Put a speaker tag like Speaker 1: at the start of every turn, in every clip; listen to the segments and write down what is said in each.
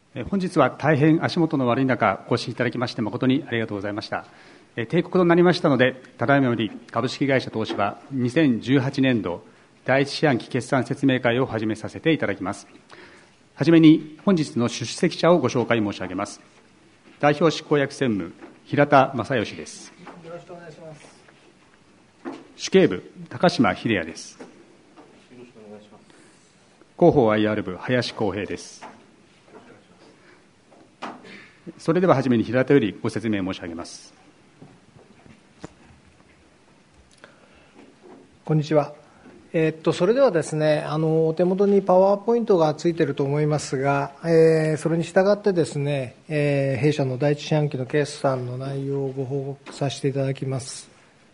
Speaker 1: 本日は大変足元の悪い中、お越しいただきまして誠にありがとうございました。定刻となりましたので、ただいまより株式会社東芝2018年度第一四半期決算説明会を始めさせていただきます。はじめに本日の出席者をご紹介申し上げます。代表執行役専務、平田正義です。
Speaker 2: よろしくお願いします。
Speaker 1: 主計部、高島秀也です。
Speaker 2: よろしくお願いします。
Speaker 1: 広報 IR 部、林康平です。それでははじめに平田よりご説明申し上げます。
Speaker 2: こんにちは。それではですね、お手元にパワーポイントがついていると思いますが、それに従ってですね、弊社の第一四半期の決算の内容をご報告させていただきます。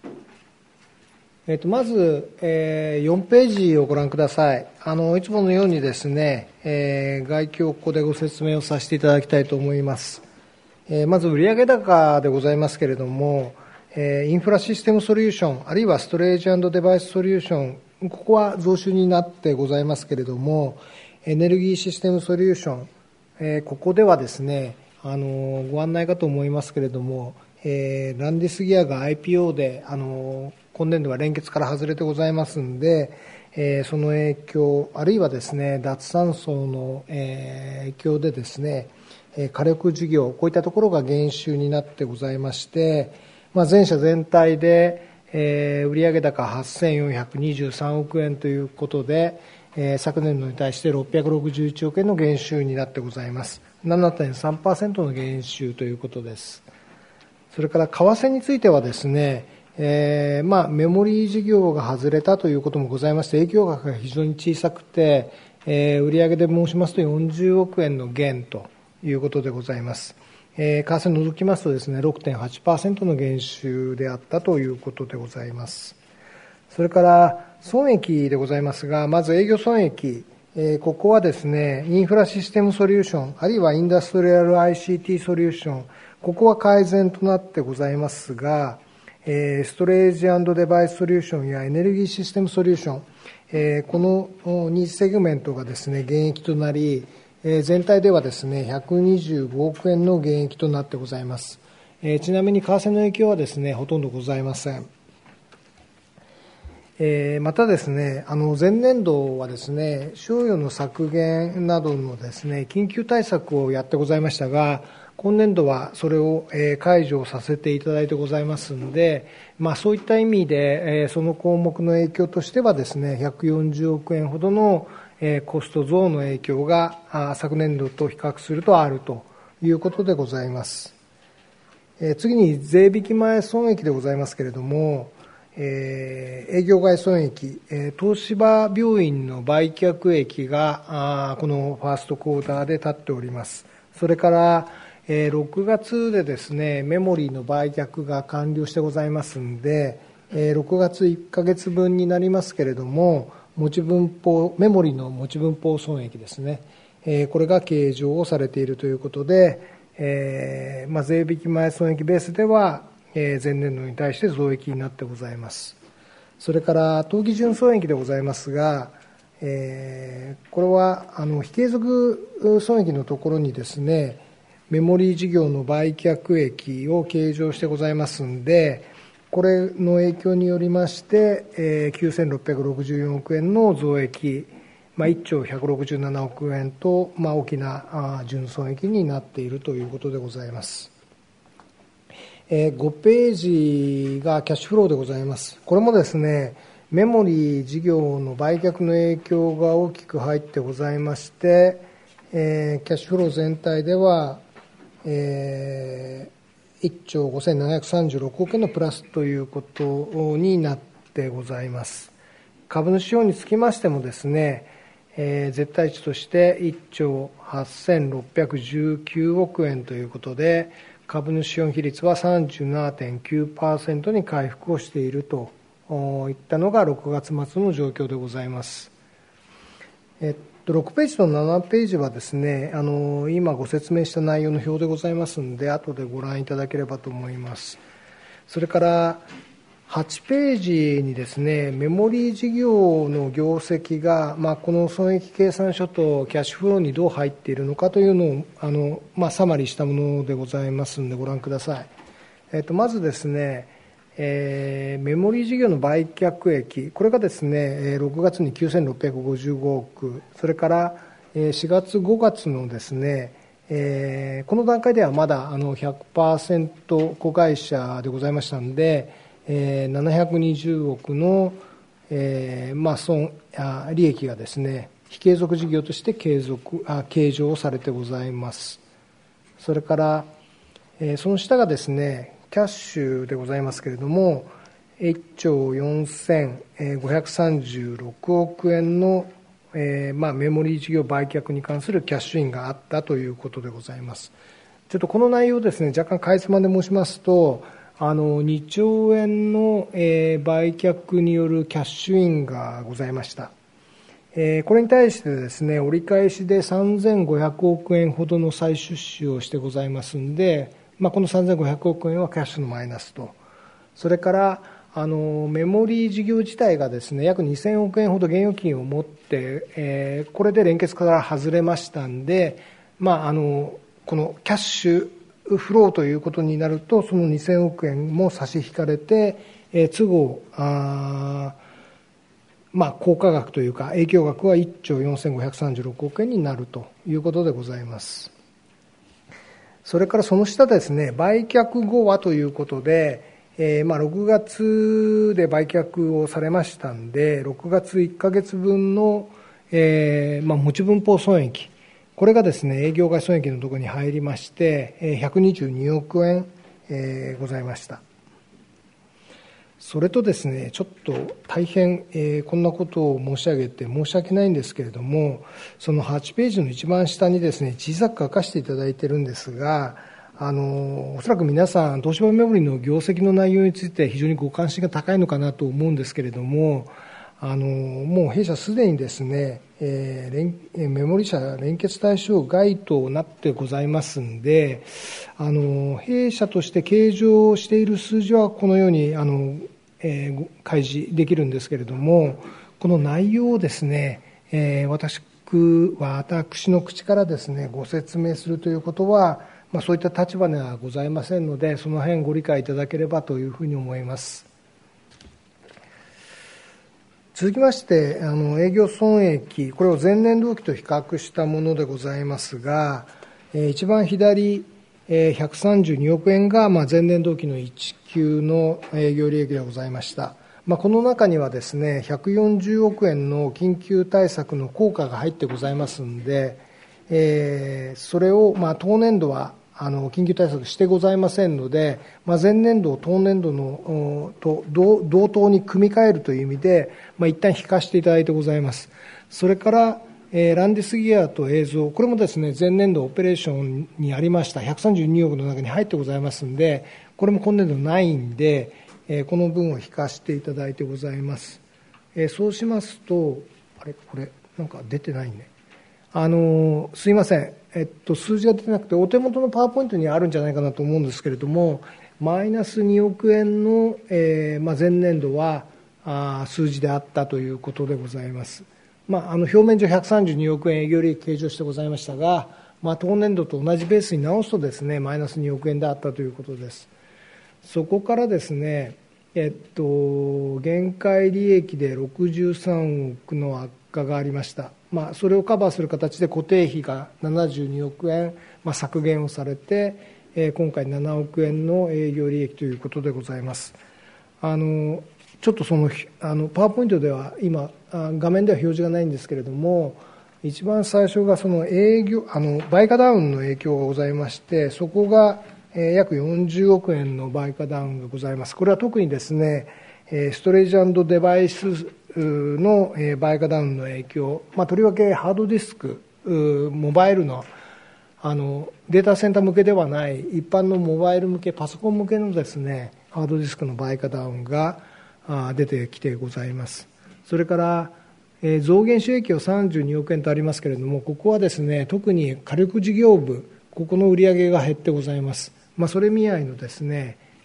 Speaker 2: まず、4ページをご覧ください。いつものようにですね、概況をここでご説明をさせていただきたいと思います。まず売上高でございますけれども、インフラシステムソリューション、あるいはストレージ&デバイスソリューション、ここは増収になってございますけれども、エネルギーシステムソリューション、ここではですね、ご案内かと思いますけれども、ランディスギアが IPO で、今年度は連結から外れてございますんで、その影響、あるいはですね、脱炭素の、影響でですね、火力事業、こういったところが減収になってございまして、全社全体で、売上高8423億円ということで、昨年度に対して661億円の減収になってございます。7.3% の減収ということです。それから為替についてはですね、メモリー事業が外れたということもございまして、影響額が非常に小さくて、売上で申しますと40億円の減ということでございます。為替を除きますとですね、6.8% の減収であったということでございます。それから損益でございますが、まず営業損益、ここはですね、インフラシステムソリューション、あるいはインダストリアル ICT ソリューション、ここは改善となってございますが、ストレージ&デバイスソリューションやエネルギーシステムソリューション、この2セグメントがですね、減益となり、全体ではですね、125億円の減益となってございます。ちなみに為替の影響はですね、ほとんどございません。またですね、前年度はですね、賞与の削減などのですね、緊急対策をやってございましたが、今年度はそれを解除させていただいてございますので、そういった意味で、その項目の影響としてはですね、140億円ほどのコスト増の影響が昨年度と比較するとあるということでございます。次に税引き前損益でございますけれども、営業外損益、東芝病院の売却益がこのファーストクォーターで立っております。それから6月でですね、メモリーの売却が完了してございますんで、6月1ヶ月分になりますけれども、持ち分法、メモリの持ち分法損益ですね、これが計上をされているということで、税引き前損益ベースでは、前年度に対して増益になってございます。それから当期純損益でございますが、これは非継続損益のところにですね、メモリー事業の売却益を計上してございますんで、これの影響によりまして、9664億円の増益、1兆167億円と、大きな純損益になっているということでございます。5ページがキャッシュフローでございます。これもですね、メモリー事業の売却の影響が大きく入ってございまして、キャッシュフロー全体では、1兆5736億円のプラスということになってございます。株主資本につきましてもですね、絶対値として1兆8619億円ということで、株主資本比率は 37.9% に回復をしているといったのが6月末の状況でございます。6ページと7ページはですね、今ご説明した内容の表でございますので、後でご覧いただければと思います。それから、 8ページにですね、メモリー事業の業績が、この損益計算書とキャッシュフローにどう入っているのかというのをサマリーしたものでございますのでご覧ください。まずですね、メモリー事業の売却益、これがですね、6月に9655億、それから4月、5月のですね、この段階ではまだ100% 子会社でございましたので、720億の、利益がですね、非継続事業として計上されてございます。それから、その下がですね、キャッシュでございますけれども、1兆4536億円の、メモリー事業売却に関するキャッシュインがあったということでございます。ちょっとこの内容をですね、若干かいつまんで申しますと、2兆円の、売却によるキャッシュインがございました。これに対してですね、折り返しで3500億円ほどの再出資をしてございますんで、この3500億円はキャッシュのマイナスと。それから、メモリー事業自体がですね、約2000億円ほど現預金を持って、これで連結から外れましたんで、このキャッシュフローということになると、その2000億円も差し引かれて、都合、効果額というか、影響額は1兆4536億円になるということでございます。それからその下ですね、売却後はということで、6月で売却をされましたんで、6月1ヶ月分の、持ち分法損益、これがですね、営業外損益のところに入りまして、122億円、ございました。それとですね、ちょっと大変、こんなことを申し上げて申し訳ないんですけれども、その8ページの一番下にですね、小さく書かせていただいているんですが、おそらく皆さん、東芝メモリの業績の内容について非常にご関心が高いのかなと思うんですけれども、もう弊社すでにですね、メモリ社連結対象外となってございますんで、弊社として計上している数字はこのように開示できるんですけれども、この内容をですね、私の口からですね、ご説明するということは、そういった立場ではございませんので、その辺ご理解いただければというふうに思います。続きまして、営業損益、これを前年同期と比較したものでございますが、一番左、132億円が前年同期の19の営業利益でございました。この中にはですね、140億円の緊急対策の効果が入ってございますので、それを当年度は緊急対策してございませんので、前年度を当年度のと同等に組み替えるという意味で、一旦引かせていただいてございます。それから、ランディスギアと映像、これもですね、前年度オペレーションにありました132億の中に入ってございますので、これも今年度ないんで、この分を引かせていただいてございます。そうしますと、これ、なんか出てないね。すいません。数字が出てなくて、お手元のパワーポイントにあるんじゃないかなと思うんですけれども、マイナス2億円の、前年度は数字であったということでございます。表面上132億円営業利益計上してございましたが、当年度と同じベースに直すとですね、マイナス2億円であったということです。そこからですね、限界利益で63億の悪化がありました。それをカバーする形で固定費が72億円、削減をされて、今回7億円の営業利益ということでございます。ちょっとそのパワーポイントでは今画面では表示がないんですけれども、一番最初がその売価ダウンの影響がございまして、そこが約40億円の売価ダウンがございます。これは特にですね、ストレージ&デバイスの売価ダウンの影響、とりわけハードディスク、モバイルのデータセンター向けではない一般のモバイル向け、パソコン向けのですね、ハードディスクの売価ダウンが出てきてございます。それから増減収益は32億円とありますけれども、ここはですね、特に火力事業部、ここの売上が減ってございます。それ見合いのですね、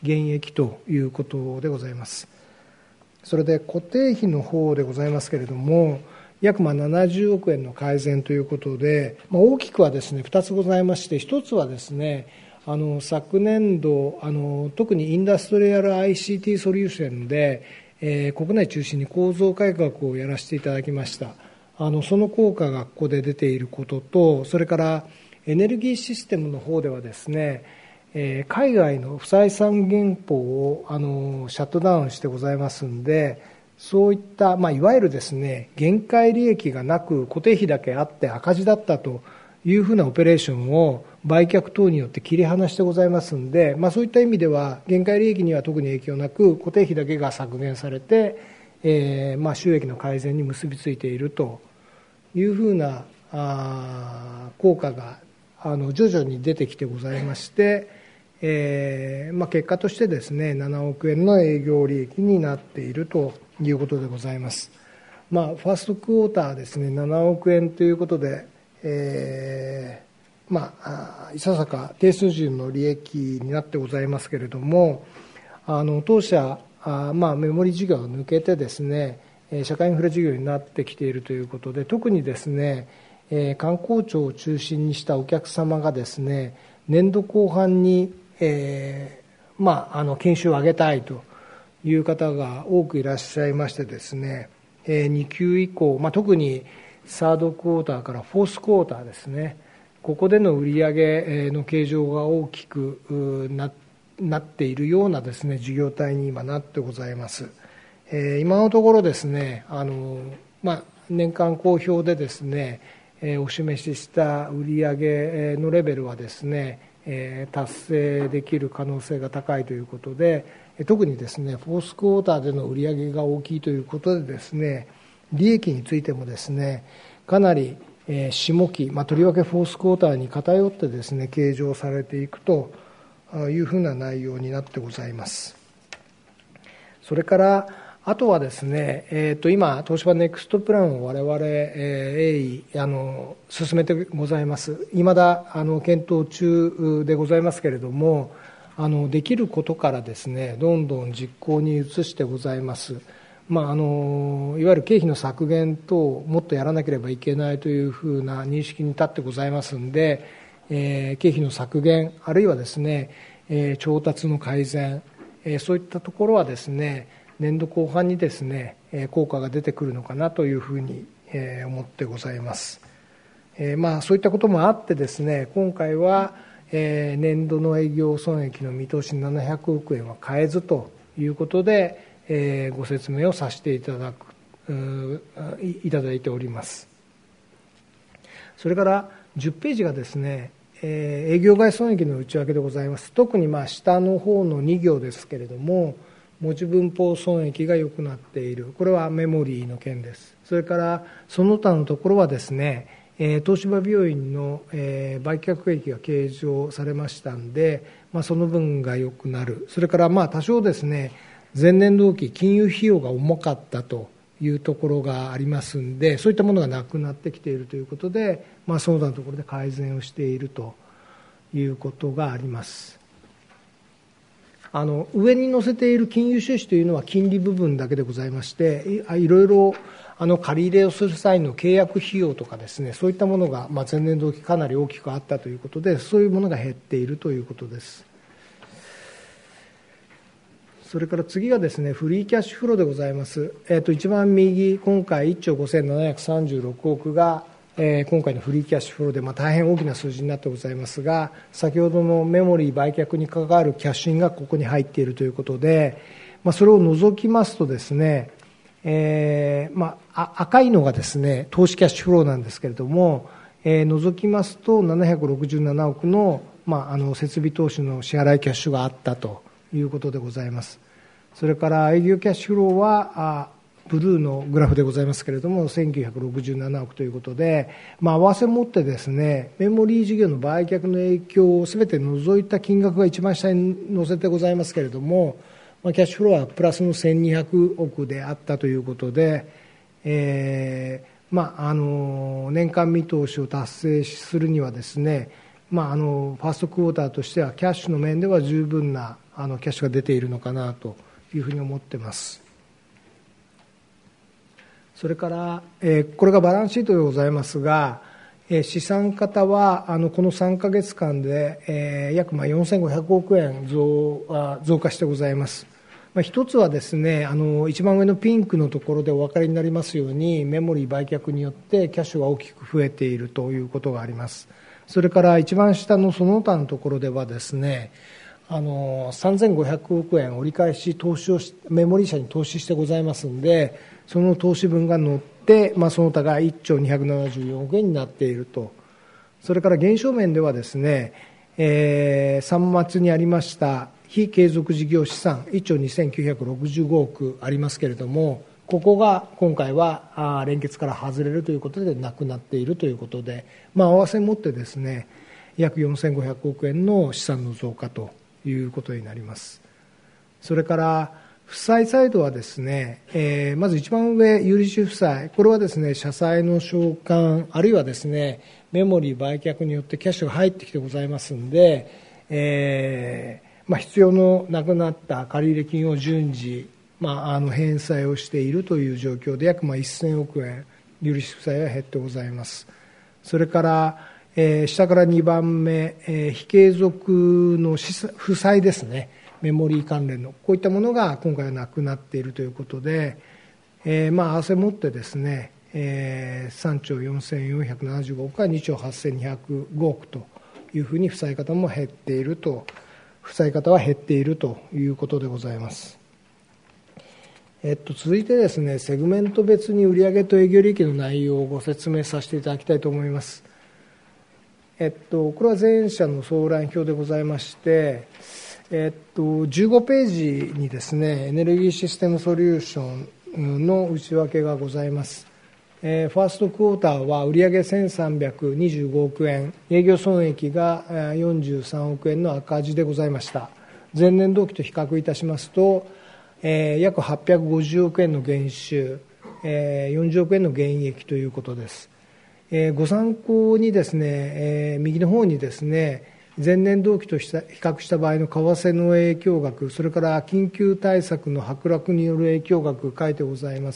Speaker 2: 減益ということでございます。それで固定費の方でございますけれども、約70億円の改善ということで、大きくはですね、2つございまして、1つはですね、昨年度、特にインダストリアル ICT ソリューションで、国内中心に構造改革をやらせていただきました。その効果がここで出ていることと、それからエネルギーシステムの方ではですね、海外の不採算原稿をシャットダウンしてございますんで、そういった、いわゆるですね、限界利益がなく固定費だけあって赤字だったというふうなオペレーションを売却等によって切り離してございますんで、そういった意味では限界利益には特に影響なく固定費だけが削減されて、収益の改善に結びついているというふうな効果が徐々に出てきてございまして、結果としてですね、7億円の営業利益になっているということでございます。ファーストクォーターですね、7億円ということで、いささか低水準の利益になってございますけれども、当社メモリー事業が抜けてですね、社会インフラ事業になってきているということで、特にですね、観光庁を中心にしたお客様がですね、年度後半に、研修を上げたいという方が多くいらっしゃいましてですね、2級以降、特にサードクォーターからフォースクォーターですね、ここでの売上の計上が大きくなっているようなですね、事業体に今なってございます。今のところですね、年間公表でですね、お示しした売上のレベルはですね、達成できる可能性が高いということで、特にですね、フォースクォーターでの売上が大きいということでですね、利益についてもですね、かなり下期、とりわけフォースクォーターに偏ってですね、計上されていくというふうな内容になってございます。それからあとはですね、今東芝ネクストプランを我々鋭意進めてございます。未だ検討中でございますけれども、できることからですね、どんどん実行に移してございます。いわゆる経費の削減等もっとやらなければいけないというふうな認識に立ってございますんで、経費の削減あるいはですね、調達の改善、そういったところはですね、年度後半にですね、効果が出てくるのかなというふうに思ってございます。そういったこともあってですね、今回は年度の営業損益の見通し700億円は変えずということで、ご説明をさせていただいております。それから10ページがですね、営業外損益の内訳でございます。特に下の方の2行ですけれども、持ち分法損益が良くなっている。これはメモリーの件です。それからその他のところはですね、東芝病院の売却益が計上されましたんで、その分が良くなる。それから多少ですね、前年同期金融費用が重かったというところがありますんで、そういったものがなくなってきているということで、その他のところで改善をしているということがあります。上に載せている金融収支というのは金利部分だけでございまして、いろいろ借り入れをする際の契約費用とかですね、そういったものが前年同期かなり大きくあったということで、そういうものが減っているということです。それから次がですね、フリーキャッシュフローでございます。一番右、今回1兆5736億が今回のフリーキャッシュフローで大変大きな数字になってございますが、先ほどのメモリー売却に関わるキャッシュインがここに入っているということで、それを除きますとですね、赤いのがですね、投資キャッシュフローなんですけれども、除きますと767億の、設備投資の支払いキャッシュがあったということでございます。それから営業キャッシュフローはブルーのグラフでございますけれども、1967億ということで、合わせ持ってですね、メモリー事業の売却の影響をすべて除いた金額が一番下に載せてございますけれども、キャッシュフローはプラスの1200億であったということで、年間見通しを達成するにはですね、ファーストクォーターとしてはキャッシュの面では十分なキャッシュが出ているのかなというふうに思っています。それから、これがバランスシートでございますが、資産方はこの3ヶ月間で、約4500億円増加してございます。一つはですね、一番上のピンクのところでお分かりになりますように、メモリー売却によってキャッシュが大きく増えているということがあります。それから一番下のその他のところではですね、3500億円折り返し投資をメモリー社に投資してございますので、その投資分が乗って、その他が1兆274億円になっていると。それから減少面ではですね、3末にありました非継続事業資産1兆2965億ありますけれども、ここが今回は連結から外れるということでなくなっているということで、合わせ持ってですね、約4500億円の資産の増加ということになります。それから負債サイドはですね、まず一番上、有利子負債、これはですね、社債の償還、あるいはですね、メモリー売却によってキャッシュが入ってきてございますので、必要のなくなった借入金を順次、返済をしているという状況で、約1000億円、有利子負債は減ってございます。それから、下から2番目、非継続の負債ですね、メモリー関連のこういったものが今回はなくなっているということで、合わせ持ってですね、3兆4475億から2兆8205億というふうに負債方は減っているということでございます。続いてですね、セグメント別に売上と営業利益の内容をご説明させていただきたいと思います。これは前者の総覧表でございまして、15ページにですね、エネルギーシステムソリューションの内訳がございます。ファーストクォーターは売上1325億円、営業損益が43億円の赤字でございました。前年同期と比較いたしますと、約850億円の減収、40億円の減益ということです。ご参考にですね、右の方にですね、前年同期と比較した場合の為替の影響額、それから緊急対策の剥落による影響額書いてございます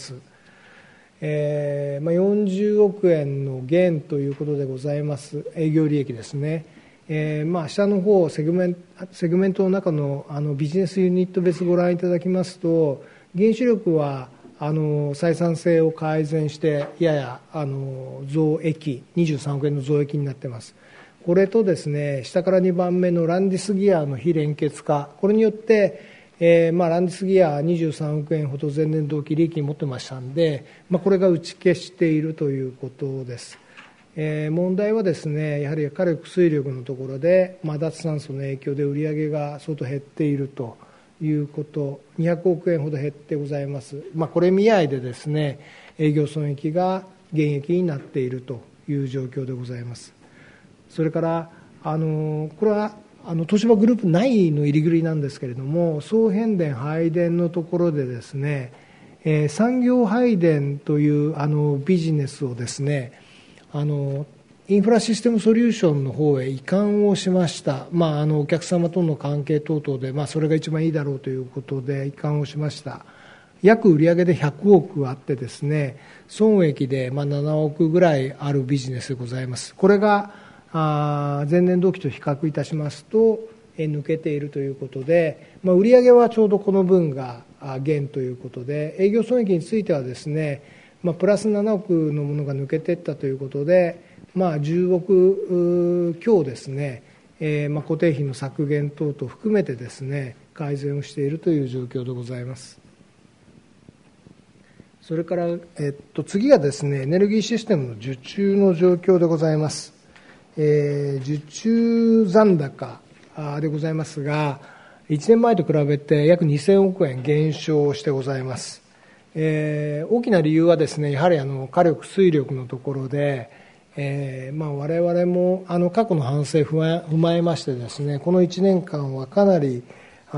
Speaker 2: 。40億円の減ということでございます。営業利益ですね。下の方セグメントの中のビジネスユニット別ご覧いただきますと、原子力は採算性を改善してやや増益23億円の増益になっています。これとですね、下から2番目のランディスギアの非連結化、これによって、ランディスギア23億円ほど前年同期利益に持ってましたんで、これが打ち消しているということです。問題はですね、やはり火力水力のところで、脱炭素の影響で売上が相当減っているということ、200億円ほど減ってございます。これ見合いでですね、営業損益が減益になっているという状況でございます。それからこれは東芝グループ内の入り繰りなんですけれども、送変電配電のところでですね、産業配電というビジネスをですね、インフラシステムソリューションの方へ移管をしました。お客様との関係等々で、それが一番いいだろうということで移管をしました。約売上で100億あってですね、損益で7億ぐらいあるビジネスでございます。これが前年同期と比較いたしますと抜けているということで、売上はちょうどこの分が減ということで、営業損益についてはですね、プラス7億のものが抜けていったということで、10億強ですね、固定費の削減等々含めてですね、改善をしているという状況でございます。それから、次がですね、エネルギーシステムの受注の状況でございます。受注残高でございますが、1年前と比べて約2000億円減少してございます。大きな理由はですね、やはり火力水力のところで、我々も過去の反省を踏まえましてですね、この1年間はかなり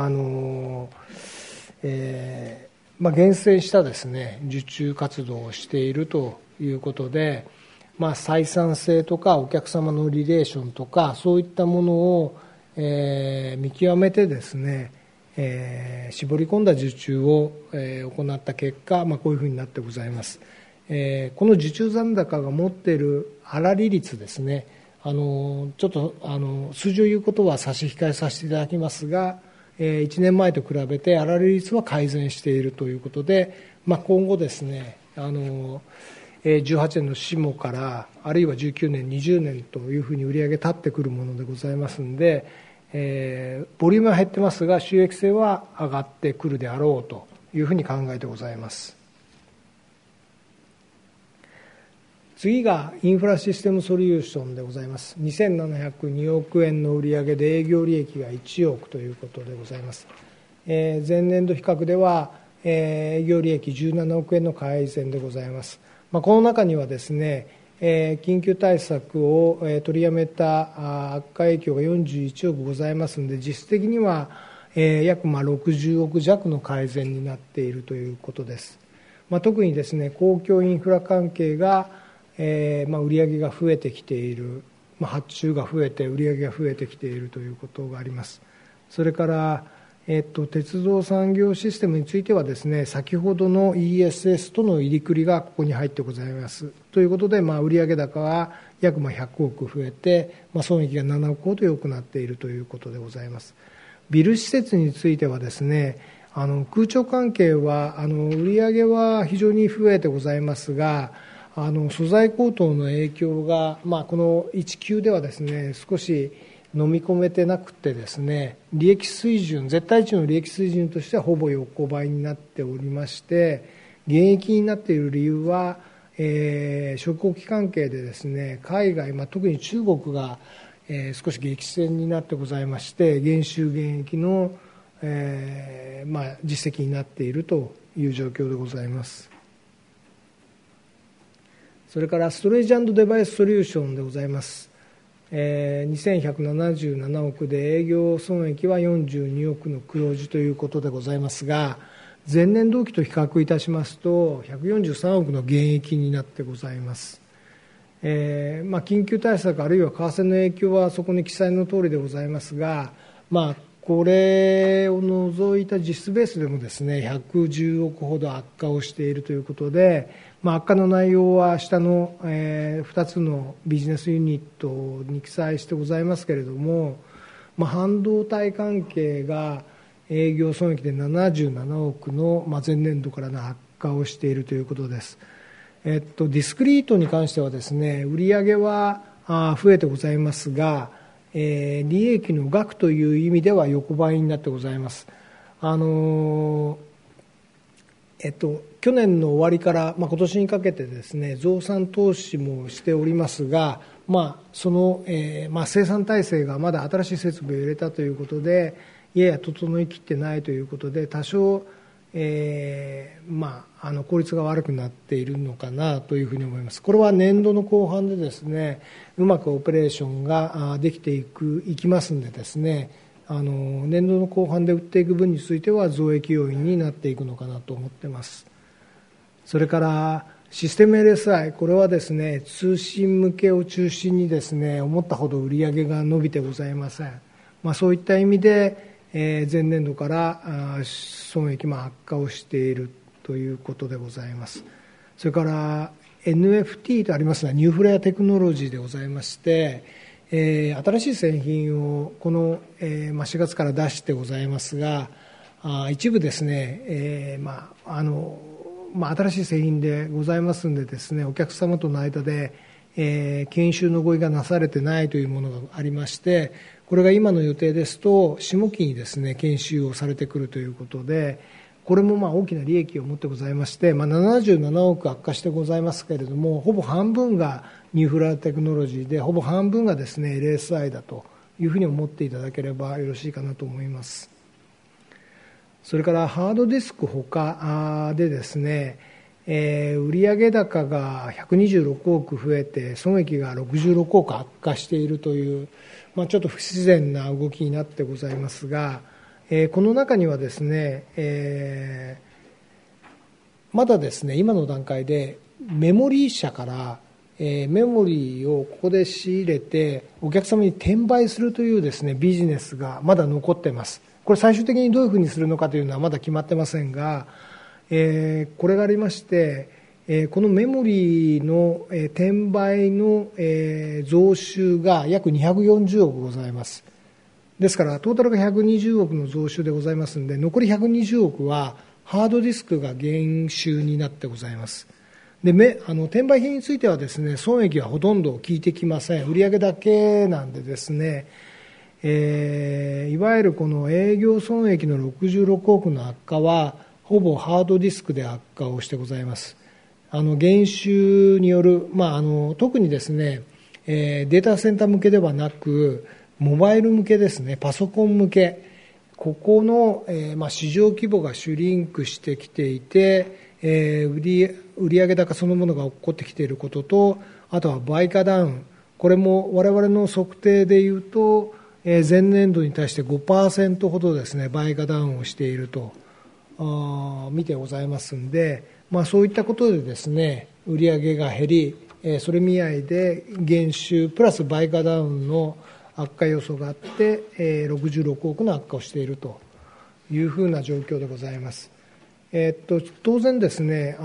Speaker 2: 厳選したですね、受注活動をしているということで、採算性とかお客様のリレーションとかそういったものを見極めてですね、 絞り込んだ受注を、行った結果、こういうふうになってございます。この受注残高が持っている粗利率ですね、ちょっと数字を言うことは差し控えさせていただきますが、1年前と比べて粗利率は改善しているということで、今後ですね、18年の下からあるいは19年、20年というふうに売り上げ立ってくるものでございますので、ボリュームは減ってますが収益性は上がってくるであろうというふうに考えてございます。次がインフラシステムソリューションでございます。2702億円の売上で営業利益が1億ということでございます。前年度比較では営業利益17億円の改善でございます。この中にはですね、緊急対策を取りやめた悪化影響が41億ございますので、実質的には約60億弱の改善になっているということです。特にですね、公共インフラ関係が売上が増えてきている、発注が増えて売上が増えてきているということがあります。それから、鉄道産業システムについてはですね、先ほどの ESS との入り繰りがここに入ってございますということで、売上高は約100億増えて、損益が7億ほど良くなっているということでございます。ビル施設についてはですね、空調関係は売上は非常に増えてございますが、素材高騰の影響が、この1級ではですね、少し飲み込めてなくてですね、利益水準、絶対値の利益水準としてはほぼ横ばいになっておりまして、減益になっている理由は、食工機関係でですね、海外、特に中国が、少し激戦になってございまして、減収減益の、実績になっているという状況でございます。それからストレージ&デバイスソリューションでございます。2177億で営業損益は42億の黒字ということでございますが、前年同期と比較いたしますと143億の減益になってございます。緊急対策あるいは為替の影響はそこに記載の通りでございますが、これを除いた実質ベースでもですね、110億ほど悪化をしているということで、悪化の内容は下の2つのビジネスユニットに記載してございますけれども、半導体関係が営業損益で77億の前年度からの悪化をしているということです。ディスクリートに関してはですね、売上は増えてございますが、利益の額という意味では横ばいになってございます。去年の終わりから、今年にかけてですね、増産投資もしておりますが、その、生産体制がまだ新しい設備を入れたということで、やや整いきってないということで、多少、効率が悪くなっているのかなというふうに思います。これは年度の後半でですね、うまくオペレーションができていきますのでですね、年度の後半で売っていく分については増益要因になっていくのかなと思っています。それからシステム LSI、 これはですね、通信向けを中心にですね、思ったほど売上が伸びてございません。そういった意味で、前年度から損益も悪化をしているということでございます。それから NFT とありますが、ニューフレアテクノロジーでございまして、新しい製品をこの4月から出してございますが、一部ですね、新しい製品でございますのでですね、お客様との間で、研修の合意がなされてないというものがありまして、これが今の予定ですと下期にですね、研修をされてくるということで、これも大きな利益を持ってございまして、77億悪化してございますけれども、ほぼ半分がニューフラテクノロジーで、ほぼ半分がですね LSI だというふうに思っていただければよろしいかなと思います。それからハードディスクほかでですね、売上高が126億増えて損益が66億悪化しているという、ちょっと不自然な動きになってございますが、この中にはですね、まだですね、今の段階でメモリー社からメモリーをここで仕入れてお客様に転売するというですね、ビジネスがまだ残っています。 これ最終的にどういうふうにするのかというのはまだ決まってませんが、これがありまして、このメモリーの転売の増収が約240億ございます。ですからトータルが120億の増収でございますので、残り120億はハードディスクが減収になってございます。で、転売品についてはですね、損益はほとんど効いてきません。売上だけなんでですね、いわゆるこの営業損益の66億の悪化はほぼハードディスクで悪化をしてございます。減収による、特にですね、データセンター向けではなくモバイル向けですね、パソコン向け、ここの、市場規模がシュリンクしてきていて、売上高そのものが起こってきていることと、あとは売価ダウン、これも我々の測定でいうと、前年度に対して 5% ほどですね、売価ダウンをしていると見てございますんで、そういったことでですね、売上が減り、それ見合いで減収プラス売価ダウンの悪化要素があって、66億の悪化をしているというふうな状況でございます。当然ですね、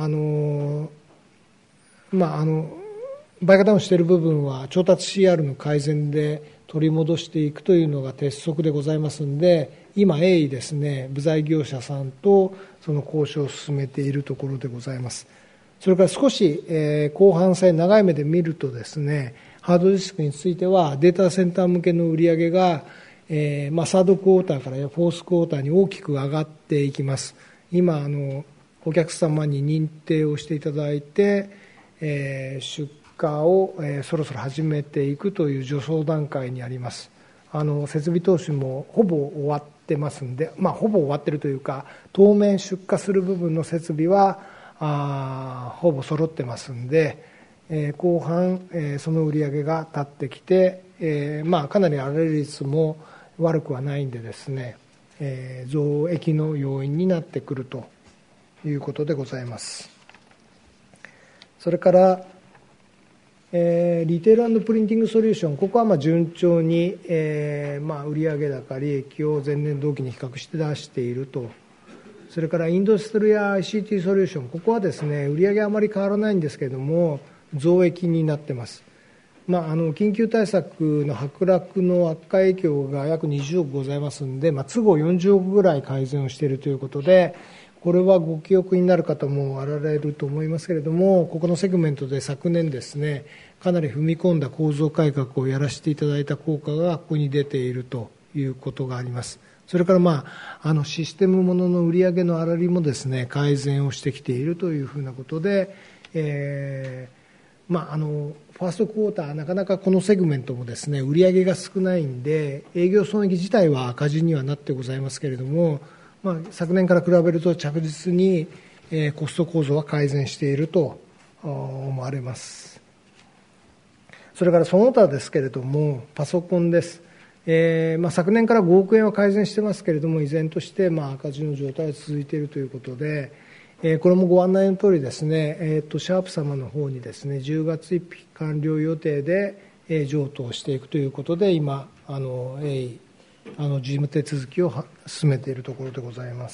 Speaker 2: 売価ダウンしている部分は調達 CR の改善で取り戻していくというのが鉄則でございますので、今鋭意ですね、部材業者さんとその交渉を進めているところでございます。それから少し、後半戦長い目で見るとですね、ハードディスクについてはデータセンター向けの売り上げが、サードクォーターからフォースクォーターに大きく上がっていきます。今お客様に認定をしていただいて、出荷を、そろそろ始めていくという助走段階にあります。設備投資もほぼ終わってますんで、ほぼ終わってるというか、当面出荷する部分の設備はほぼ揃ってますんで、後半、その売り上げが立ってきて、かなり粗利率も悪くはないんでですね、増益の要因になってくるということでございます。それから、リテール&プリンティングソリューション、ここは順調に、売上高利益を前年同期に比較して出していると。それからインダストリア ICT ソリューション、ここはですね、売上あまり変わらないんですけれども、増益になっています。緊急対策の剥落の悪化影響が約20億ございますので、都合40億ぐらい改善をしているということで、これはご記憶になる方もあられると思いますけれども、ここのセグメントで昨年ですね、かなり踏み込んだ構造改革をやらせていただいた効果がここに出ているということがあります。それからシステムものの売上の粗利もですね、改善をしてきているというふうなことで、ファーストクォーター、なかなかこのセグメントもですね、売上が少ないんで、営業損益自体は赤字にはなってございますけれども、昨年から比べると着実に、コスト構造は改善していると思われます。それからその他ですけれども、パソコンです。昨年から5億円は改善してますけれども、依然として赤字の状態が続いているということで、これもご案内の通りですね、シャープ様の方にですね、10月1日完了予定で、譲渡していくということで、今事務手続きを進めているところでございます。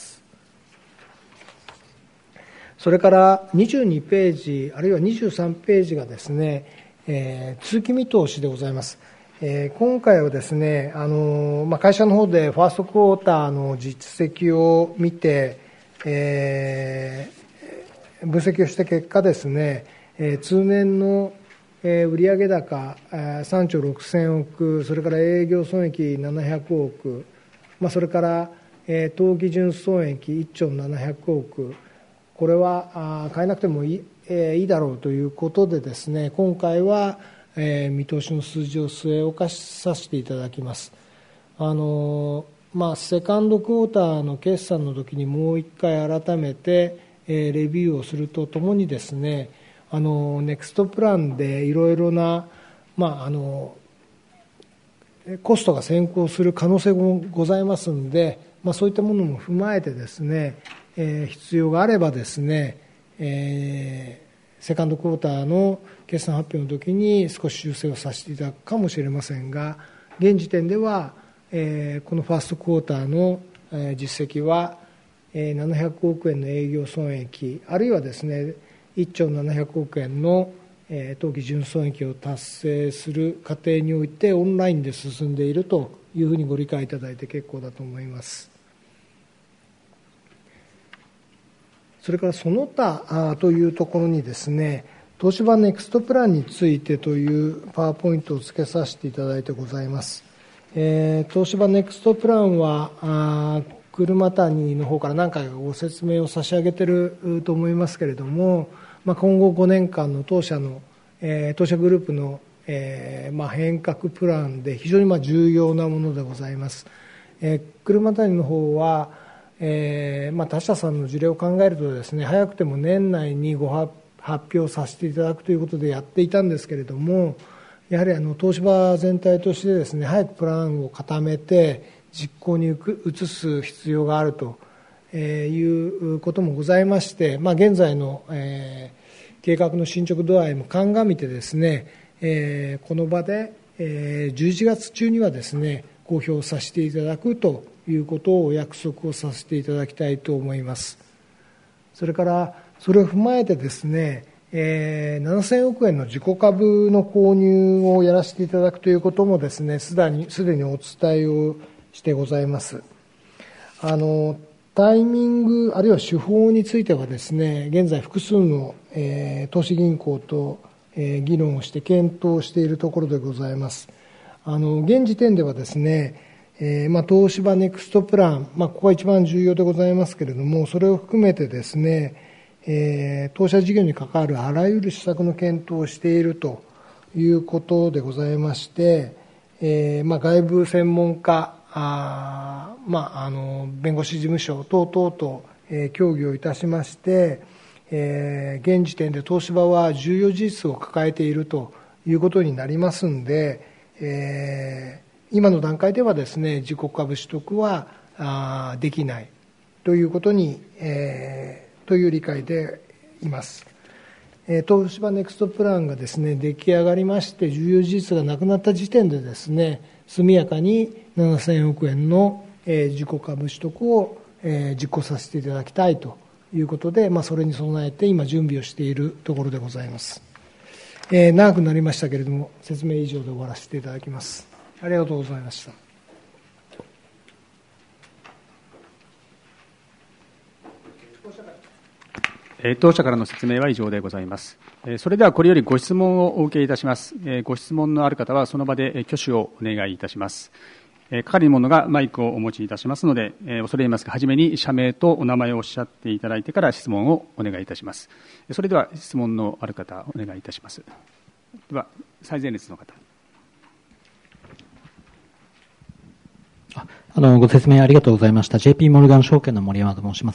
Speaker 2: それから22ページあるいは23ページがですね、通期見通しでございます。今回はですね、会社の方でファーストクォーターの実績を見て、分析をした結果ですね、通年の売上高3兆6000億、それから営業損益700億、それから当期純損益1兆700億、これは変えなくてもいいだろうということでですね、今回は見通しの数字を据え置かさせていただきます。セカンドクォーターの決算の時にもう一回改めてレビューをするとともにですね、ネクストプランでいろいろな、コストが先行する可能性もございますので、そういったものも踏まえてですね、必要があればですね、セカンドクォーターの決算発表の時に少し修正をさせていただくかもしれませんが、現時点では、このファーストクォーターの実績は700億円の営業損益、あるいはですね1兆700億円の当期純損益を達成する過程においてオンラインで進んでいるというふうにご理解いただいて結構だと思います。それからその他というところにですね、東芝ネクストプランについてというパワーポイントを付けさせていただいてございます。東芝ネクストプランは車谷の方から何回かご説明を差し上げていると思いますけれども、今後5年間の当社グループの変革プランで非常に重要なものでございます。車谷の方は他社さんの事例を考えるとですね、早くても年内に発表させていただくということでやっていたんですけれども、やはり東芝全体としてですね、早くプランを固めて実行に移す必要があるということもございまして、現在の計画の進捗度合いも鑑みてですね、この場で11月中にはですね公表させていただくということをお約束をさせていただきたいと思います。それからそれを踏まえてですね、7000億円の自己株の購入をやらせていただくということもですね、すでにお伝えをしてございます。タイミングあるいは手法についてはですね、現在複数の、投資銀行と、議論をして検討しているところでございます。現時点ではですね、東芝ネクストプラン、ここが一番重要でございますけれども、それを含めてですね、当社事業に関わるあらゆる施策の検討をしているということでございまして、外部専門家、弁護士事務所等々と、協議をいたしまして、現時点で東芝は重要事実を抱えているということになりますので、今の段階ではですね、自己株取得はできないということに、という理解でいます。東芝ネクストプランがですね、出来上がりまして、重要事実がなくなった時点でですね、速やかに7000億円の自己株取得を実行させていただきたいということで、それに備えて今準備をしているところでございます。長くなりましたけれども、説明以上で終わらせていただきます。ありがとうございました。
Speaker 1: 当社からの説明は以上でございます。それではこれよりご質問をお受けいたします。ご質問のある方はその場で挙手をお願いいたします。係の者がマイクをお持ちいたしますので、恐れ入りますが、はじめに社名とお名前をおっしゃっていただいてから質問をお願いいたします。それでは質問のある方、お願いいたします。では、最前列の方。
Speaker 3: ご説明ありがとうございました。JP モルガン証券の森山と申します。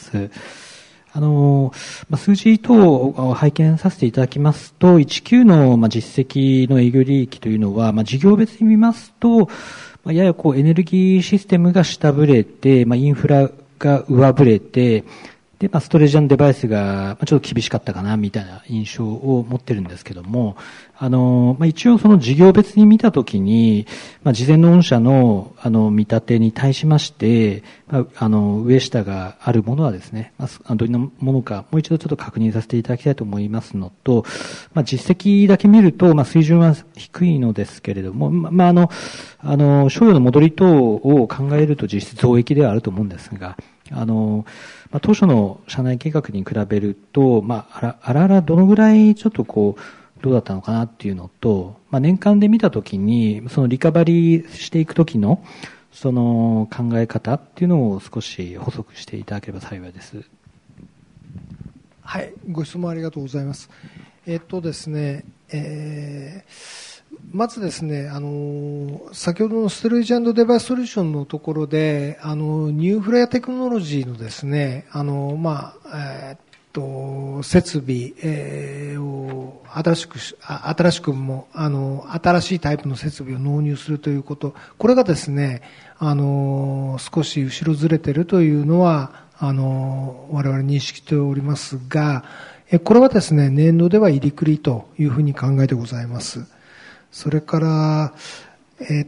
Speaker 3: 数字等を拝見させていただきますと、19の実績の営業利益というのは、事業別に見ますと、ややエネルギーシステムが下振れて、インフラが上振れて、で、ストレージ&デバイスがちょっと厳しかったかな、みたいな印象を持ってるんですけども、一応その事業別に見たときに、事前の御社の、見立てに対しまして、上下があるものはですね、どんなものか、もう一度ちょっと確認させていただきたいと思いますのと、実績だけ見ると、水準は低いのですけれども、賞与の戻り等を考えると実質増益ではあると思うんですが、当初の社内計画に比べると、あらどのぐらいちょっとどうだったのかなっていうのと、年間で見たときに、そのリカバリーしていくときの、その考え方っていうのを少し補足していただければ幸いです。
Speaker 2: はい、ご質問ありがとうございます。ですね、まずですね、先ほどのストレージ&デバイスソリューションのところで、ニューフレアテクノロジーのですね、設備、を新しくも、新しいタイプの設備を納入するということ、これがですね、少し後ろずれているというのは、我々認識しておりますが、これはですね、年度では入り繰りというふうに考えてございます。それから、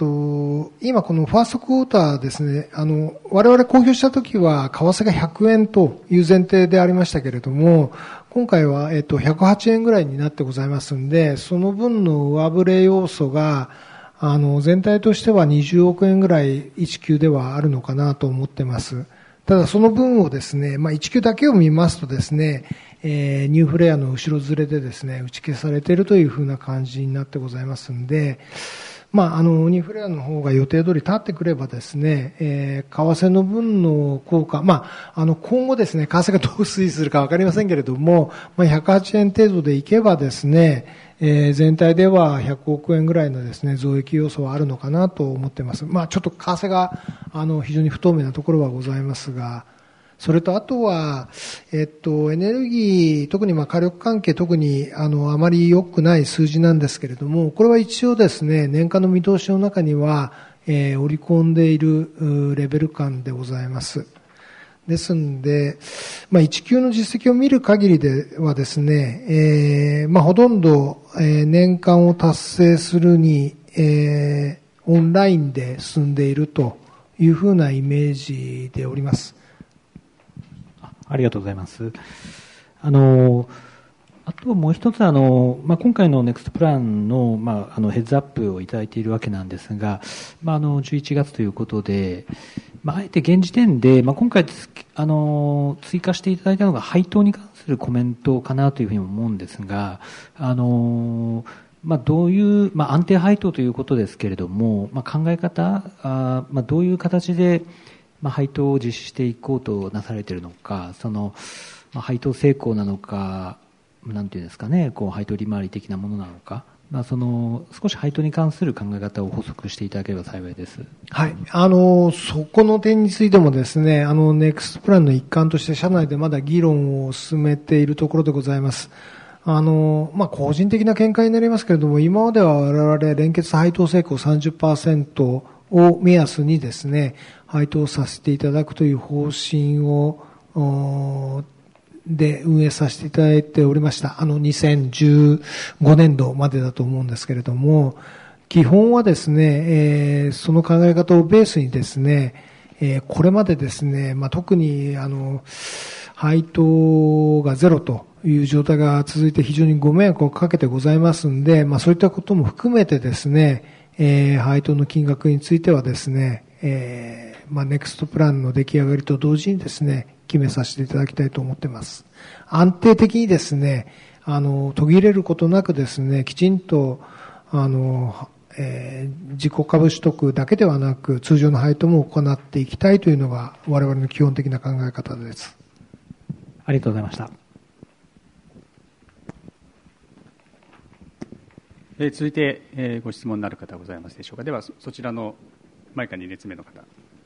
Speaker 2: 今このファーストクォーターですね、我々公表したときは、為替が100円という前提でありましたけれども、今回は、108円ぐらいになってございますんで、その分の上振れ要素が、全体としては20億円ぐらい1級ではあるのかなと思ってます。ただその分をですね、1級だけを見ますとですね、ニューフレアの後ろずれでですね、打ち消されているというふうな感じになってございますんで、ニューフレアの方が予定通り立ってくればですね、為替の分の効果、今後ですね、為替がどう推移するかわかりませんけれども、108円程度でいけばですね、全体では100億円ぐらいのですね、増益要素はあるのかなと思っています。ちょっと為替が、非常に不透明なところはございますが、それとあとは、エネルギー、特に火力関係、特にあまり良くない数字なんですけれども、これは一応ですね、年間の見通しの中には、織り込んでいるレベル感でございます。ですんで、1級の実績を見る限りではですね、ほとんど、年間を達成するに、オンラインで進んでいるというふうなイメージでおります。
Speaker 3: ありがとうございます。あともう一つ今回のネクストプランの、ヘッズアップをいただいているわけなんですが、11月ということで、あえて現時点で、今回追加していただいたのが配当に関するコメントかなというふうに思うんですが、どういう、安定配当ということですけれども、考え方、どういう形で、配当を実施していこうとなされているのか、配当成功なのか、なんていうんですかね、配当利回り的なものなのか、少し配当に関する考え方を補足していただければ幸いです。
Speaker 2: はい。そこの点についてもですね、ネクストプランの一環として社内でまだ議論を進めているところでございます。個人的な見解になりますけれども、今までは我々連結配当成功 30% を目安にですね、配当させていただくという方針を、で運営させていただいておりました。2015年度までだと思うんですけれども、基本はですね、その考え方をベースにですね、これまでですね、特に配当がゼロという状態が続いて非常にご迷惑をかけてございますんで、そういったことも含めてですね、配当の金額についてはですね、ネクストプランの出来上がりと同時にですね、決めさせていただきたいと思っています。安定的にですね、途切れることなくですね、きちんと、自己株取得だけではなく、通常の配当も行っていきたいというのが我々の基本的な考え方です。
Speaker 3: ありがとうございました。
Speaker 1: 続いて、ご質問のある方ございますでしょうか。では、そちらの前から2列目の方。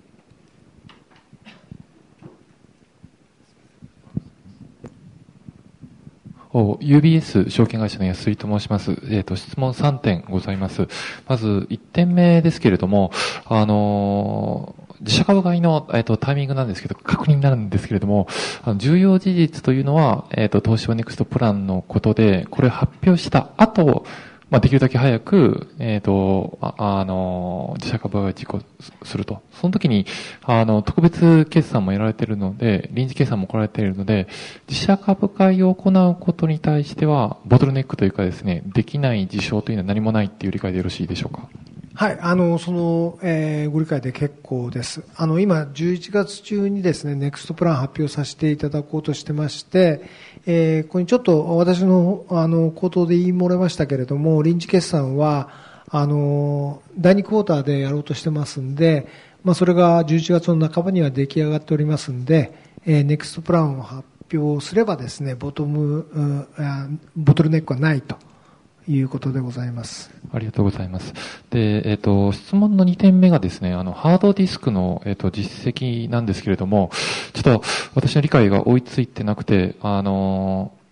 Speaker 4: UBS 証券会社の安井と申します。質問3点ございます。まず1点目ですけれども、自社株買いの、タイミングなんですけど、確認になるんですけれども、重要事実というのは、東芝ネクストプランのことで、これを発表した後、できるだけ早く、自社株買いを実行すると。その時に、特別決算もやられているので、臨時決算も来られているので、自社株買いを行うことに対しては、ボトルネックというかですね、できない事象というのは何もないっていう理解でよろしいでしょうか。
Speaker 2: はい、ご理解で結構です。今、11月中にですね、ネクストプラン発表させていただこうとしてまして、ここにちょっと私の、口頭で言い漏れましたけれども、臨時決算は、第2クォーターでやろうとしてますんで、それが11月の半ばには出来上がっておりますんで、ネクストプランを発表すればですね、ボトルネックはないということでございます。
Speaker 4: ありがとうございます。で、質問の2点目がですね、ハードディスクの、実績なんですけれども、ちょっと私の理解が追いついてなくて、お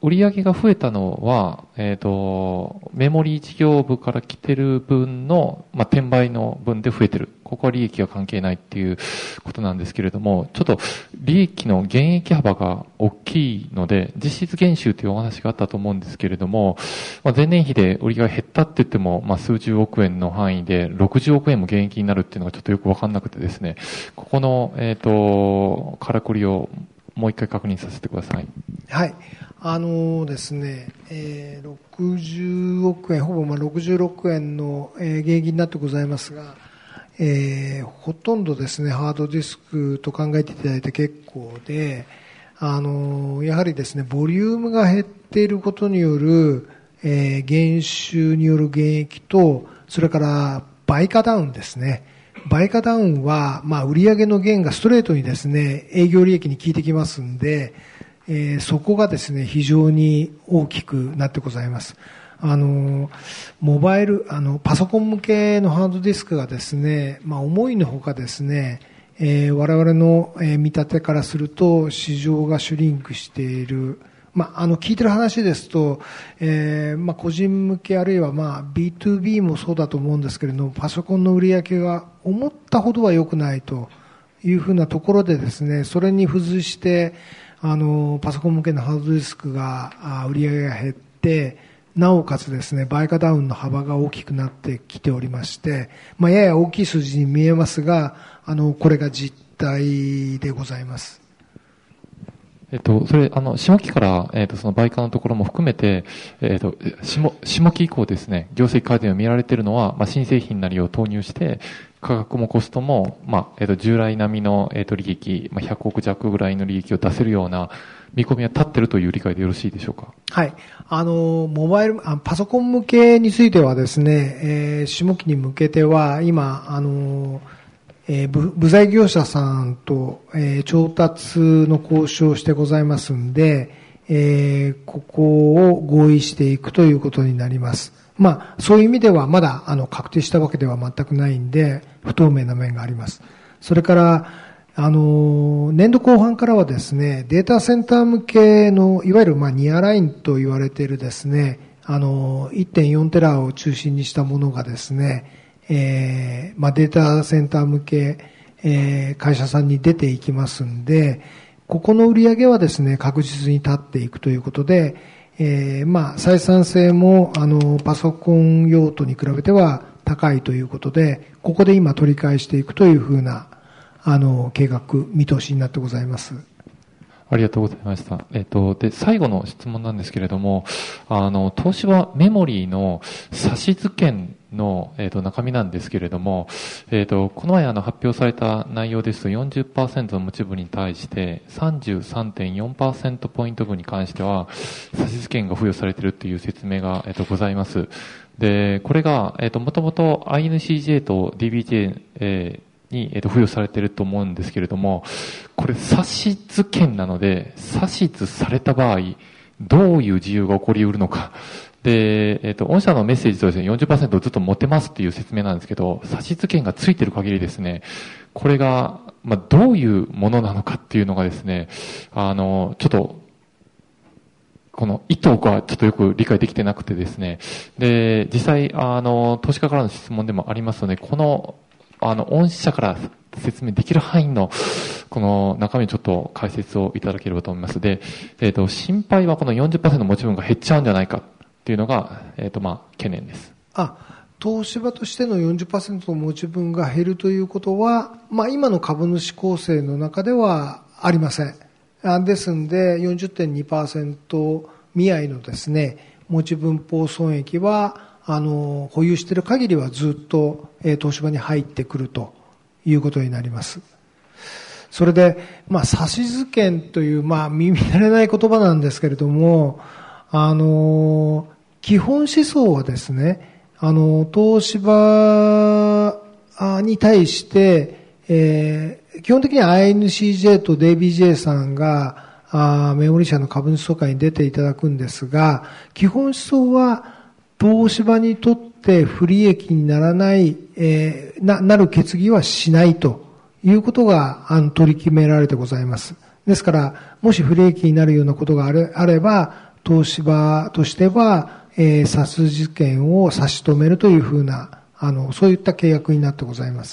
Speaker 4: 売上が増えたのは、メモリー事業部から来てる分の、転売の分で増えてる。ここは利益が関係ないっていうことなんですけれども、ちょっと利益の減益幅が大きいので、実質減収というお話があったと思うんですけれども、前年比で売りが減ったって言っても、数十億円の範囲で60億円も減益になるっていうのがちょっとよくわかんなくてですね、ここの、からくりをもう一回確認させてください。
Speaker 2: はい。ですね、60億円、ほぼ66億円の、減益になってございますが、ほとんどですね、ハードディスクと考えていただいて結構で、やはりですね、ボリュームが減っていることによる、減収による減益と、それから売価ダウンですね。売価ダウンは、売上の減がストレートにですね、営業利益に効いてきますんで、そこがですね、非常に大きくなってございます。モバイル、パソコン向けのハードディスクがですね、思いのほかですね、我々の見立てからすると市場がシュリンクしている。聞いてる話ですと、個人向けあるいはB2B もそうだと思うんですけれども、パソコンの売り上げが思ったほどは良くないというふうなところでですね、それに付随して、パソコン向けのハードディスクが、売り上げが減って、なおかつですね、売価ダウンの幅が大きくなってきておりまして、やや大きい数字に見えますが、これが実態でございます。
Speaker 4: それ、下期から、その売価のところも含めて、下期以降ですね、業績改善を見られているのは、新製品なりを投入して、価格もコストも、従来並みの、利益、100億弱ぐらいの利益を出せるような見込みは立っているという理解でよろしいでしょうか。
Speaker 2: はい。パソコン向けについてはですね、下期に向けては、今、部材業者さんと、調達の交渉をしてございますんで、ここを合意していくということになります。そういう意味ではまだ確定したわけでは全くないんで、不透明な面があります。それから、年度後半からはですね、データセンター向けの、いわゆるニアラインと言われているですね、1.4 テラを中心にしたものがですね、データセンター向け、会社さんに出ていきますんで、ここの売り上げはですね、確実に立っていくということで、採算性も、パソコン用途に比べては高いということで、ここで今取り返していくというふうな、計画、見通しになってございます。
Speaker 4: ありがとうございました。で、最後の質問なんですけれども、東芝メモリーの差し付券の、中身なんですけれども、この前発表された内容ですと 40% の持ち分に対して 33.4% ポイント分に関しては差し付券が付与されているという説明が、ございます。で、これが、もともと INCJ と DBJ、に付与されていると思うんですけれども、これ差し付券なので、差し付された場合、どういう事由が起こり得るのか。で、御社のメッセージとですね、40% をずっと持てますっていう説明なんですけど、差し付券がついている限りですね、これが、どういうものなのかっていうのがですね、ちょっと、この意図がちょっとよく理解できてなくてですね、で、実際、投資家からの質問でもありますので、この、御社から説明できる範囲の、この中身ちょっと解説をいただければと思います。で、心配はこの 40% の持ち分が減っちゃうんじゃないかっていうのが、懸念です。
Speaker 2: 東芝としての 40% の持ち分が減るということは、今の株主構成の中ではありません。ですんで、40.2% 見合いのですね、持ち分法損益は、保有している限りはずっと、東芝に入ってくるということになります。それで、差し付券という、耳慣れない言葉なんですけれども、基本思想はですね、東芝に対して、基本的には INCJ と DBJ さんが、メモリ社の株主総会に出ていただくんですが、基本思想は、東芝にとって不利益にならない、なる決議はしないということが取り決められてございます。ですから、もし不利益になるようなことがあれば、 東芝としては、殺人権を差し止めるというふうな、そういった契約になってございます。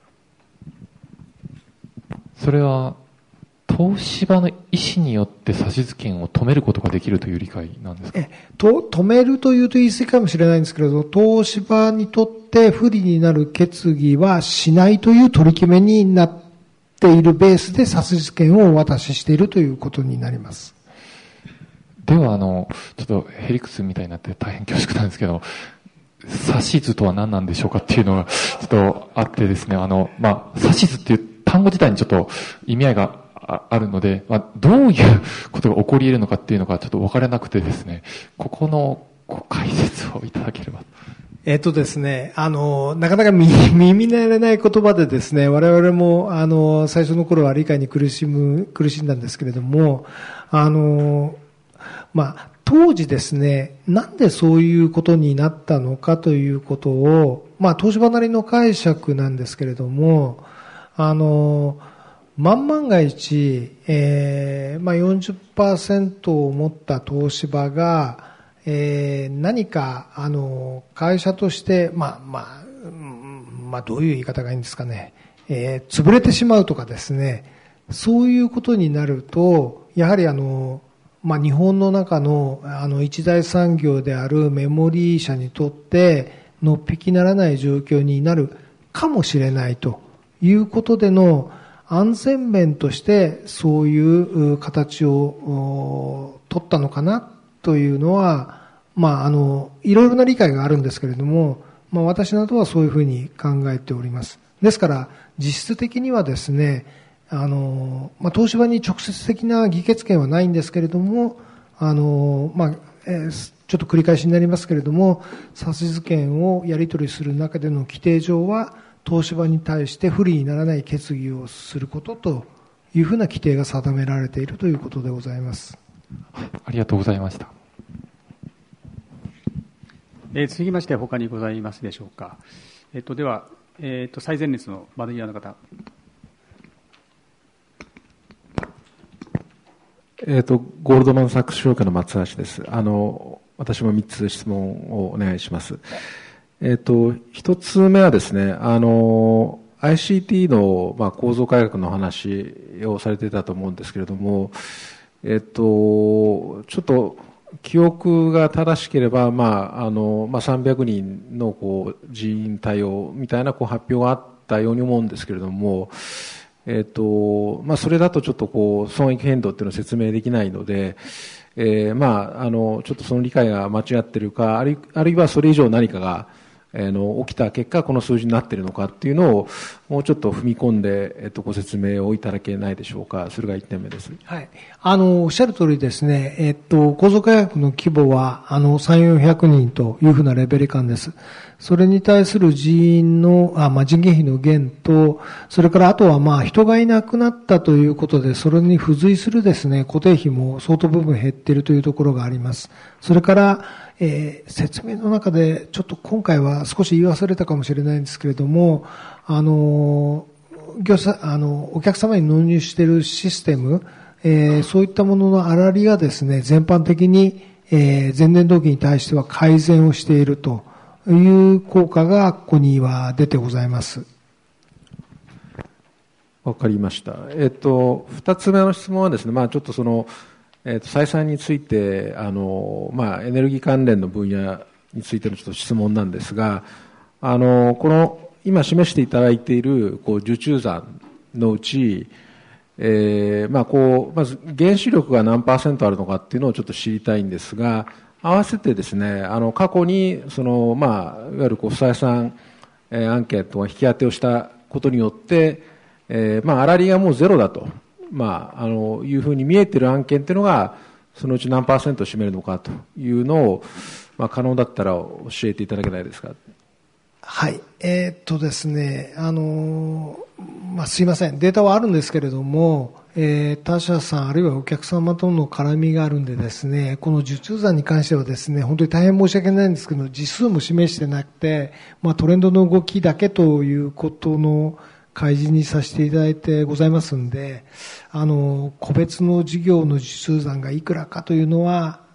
Speaker 4: それは、東芝の意思によって指図権を止めることができるという理解なんですか？
Speaker 2: 止めるというと言い過ぎかもしれないんですけれど、東芝にとって不利になる決議はしないという取り決めになっているベースで指図権をお渡ししているということになります。
Speaker 4: では、ちょっとヘリクスみたいになって大変恐縮なんですけど、指図とは何なんでしょうかっていうのがちょっとあってですね、指図っていう単語自体にちょっと意味合いがあるので、どういうことが起こり得るのかっていうのがちょっと分からなくてですね、ここの解説をいただければ。
Speaker 2: ですね、なかなか耳慣れない言葉でですね、我々も、最初の頃は理解に苦しんだんですけれども、当時ですね、なんでそういうことになったのかということを、東芝なりの解釈なんですけれども、万が一、40% を持った東芝が、何か、会社として、どういう言い方がいいんですかね、潰れてしまうとかですね、そういうことになると、やはり日本の中の、一大産業であるメモリー社にとって、のっぴきならない状況になるかもしれないということでの、安全面としてそういう形を取ったのかなというのは、いろいろな理解があるんですけれども、私などはそういうふうに考えております。ですから、実質的にはですね、東芝に直接的な議決権はないんですけれども、ちょっと繰り返しになりますけれども、指図権をやり取りする中での規定上は、東芝に対して不利にならない決議をすることというふうな規定が定められているということでございます。
Speaker 4: ありがとうございました。
Speaker 1: 続きまして他にございますでしょうか。では、最前列の窓際の方。
Speaker 5: ゴールドマンサックス証券の松橋です。私も3つ質問をお願いします。一つ目はですね、ICT の、構造改革の話をされていたと思うんですけれども、ちょっと記憶が正しければ、300人の人員対応みたいな発表があったように思うんですけれども、それだとちょっと損益変動っていうのを説明できないので、ちょっとその理解が間違っているか、あるいはそれ以上何かが起きた結果この数字になっているのかっていうのをもうちょっと踏み込んで、ご説明をいただけないでしょうか。それが1点目です。
Speaker 2: はい。おっしゃる通りですね、構造改革の規模は3、400人というふうなレベル感です。それに対する人員の、人件費の減と、それからあとは人がいなくなったということで、それに付随するですね、固定費も相当部分減っているというところがあります。それから、説明の中でちょっと今回は少し言い忘れたかもしれないんですけれども、お客様に納入しているシステム、そういったものの粗利がですね、全般的に、前年同期に対しては改善をしているという効果がここには出てございます。
Speaker 5: わかりました。二つ目の質問はですね、ちょっと採算について、エネルギー関連の分野についてのちょっと質問なんですが、この今示していただいている受注残のうち、まず原子力が何%あるのかっていうのをちょっと知りたいんですが、合わせてですね、過去にいわゆる不採算案件とか引き当てをしたことによって、粗利がもうゼロだと。いうふうに見えている案件っていうのが、そのうち何%を占めるのかというのを、可能だったら教えていただけないですか。
Speaker 2: はい。ですね、すいません。データはあるんですけれども、他社さんあるいはお客様との絡みがあるんでですね、この受注残に関してはですね、本当に大変申し訳ないんですけど、実数も示してなくて、トレンドの動きだけということの開示にさせていただいてございますんで、個別の事業の受注残がいくらかというのは、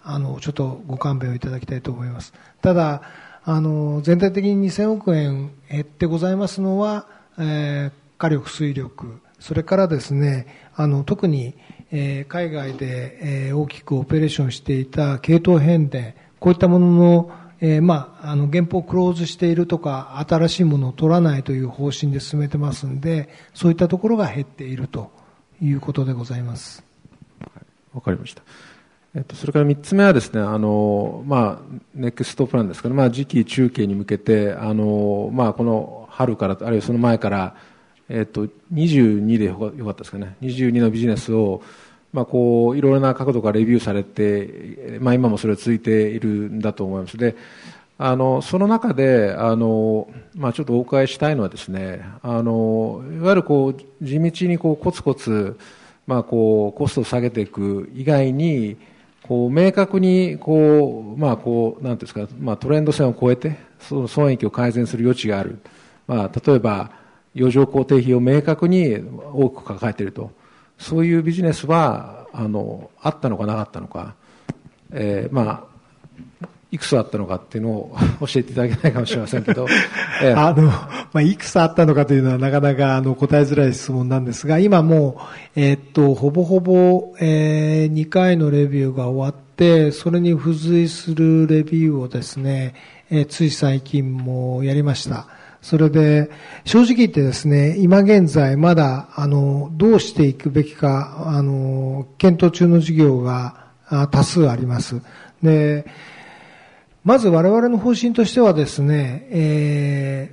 Speaker 2: ちょっとご勘弁をいただきたいと思います。ただ、全体的に2000億円減ってございますのは、火力、水力、それからですね、特に、海外で、大きくオペレーションしていた系統変電、こういったものの、原稿をクローズしているとか、新しいものを取らないという方針で進めてますんで、そういったところが減っているということでございます。
Speaker 5: わかりました。それから3つ目はですね、ネクストプランですかね、次期中継に向けて、この春から、あるいはその前から、22でよかったですかね、22のビジネスを、いろいろな角度からレビューされて、今もそれは続いているんだと思います。で、その中で、ちょっとお伺いしたいのはですね、いわゆる地道にコツコツ、コストを下げていく以外に、明確に、なんていうんですか、トレンド線を超えて、その損益を改善する余地がある。例えば、余剰工程費を明確に多く抱えていると。そういうビジネスは、あったのかなかったのか、いくつあったのかっていうのを教えていただけないかもしれませんけど、
Speaker 2: いくつあったのかというのはなかなか答えづらい質問なんですが、今もう、ほぼほぼ、2回のレビューが終わって、それに付随するレビューをですね、つい最近もやりました。それで、正直言ってですね、今現在まだ、どうしていくべきか、検討中の事業が多数あります。で、まず我々の方針としてはですね、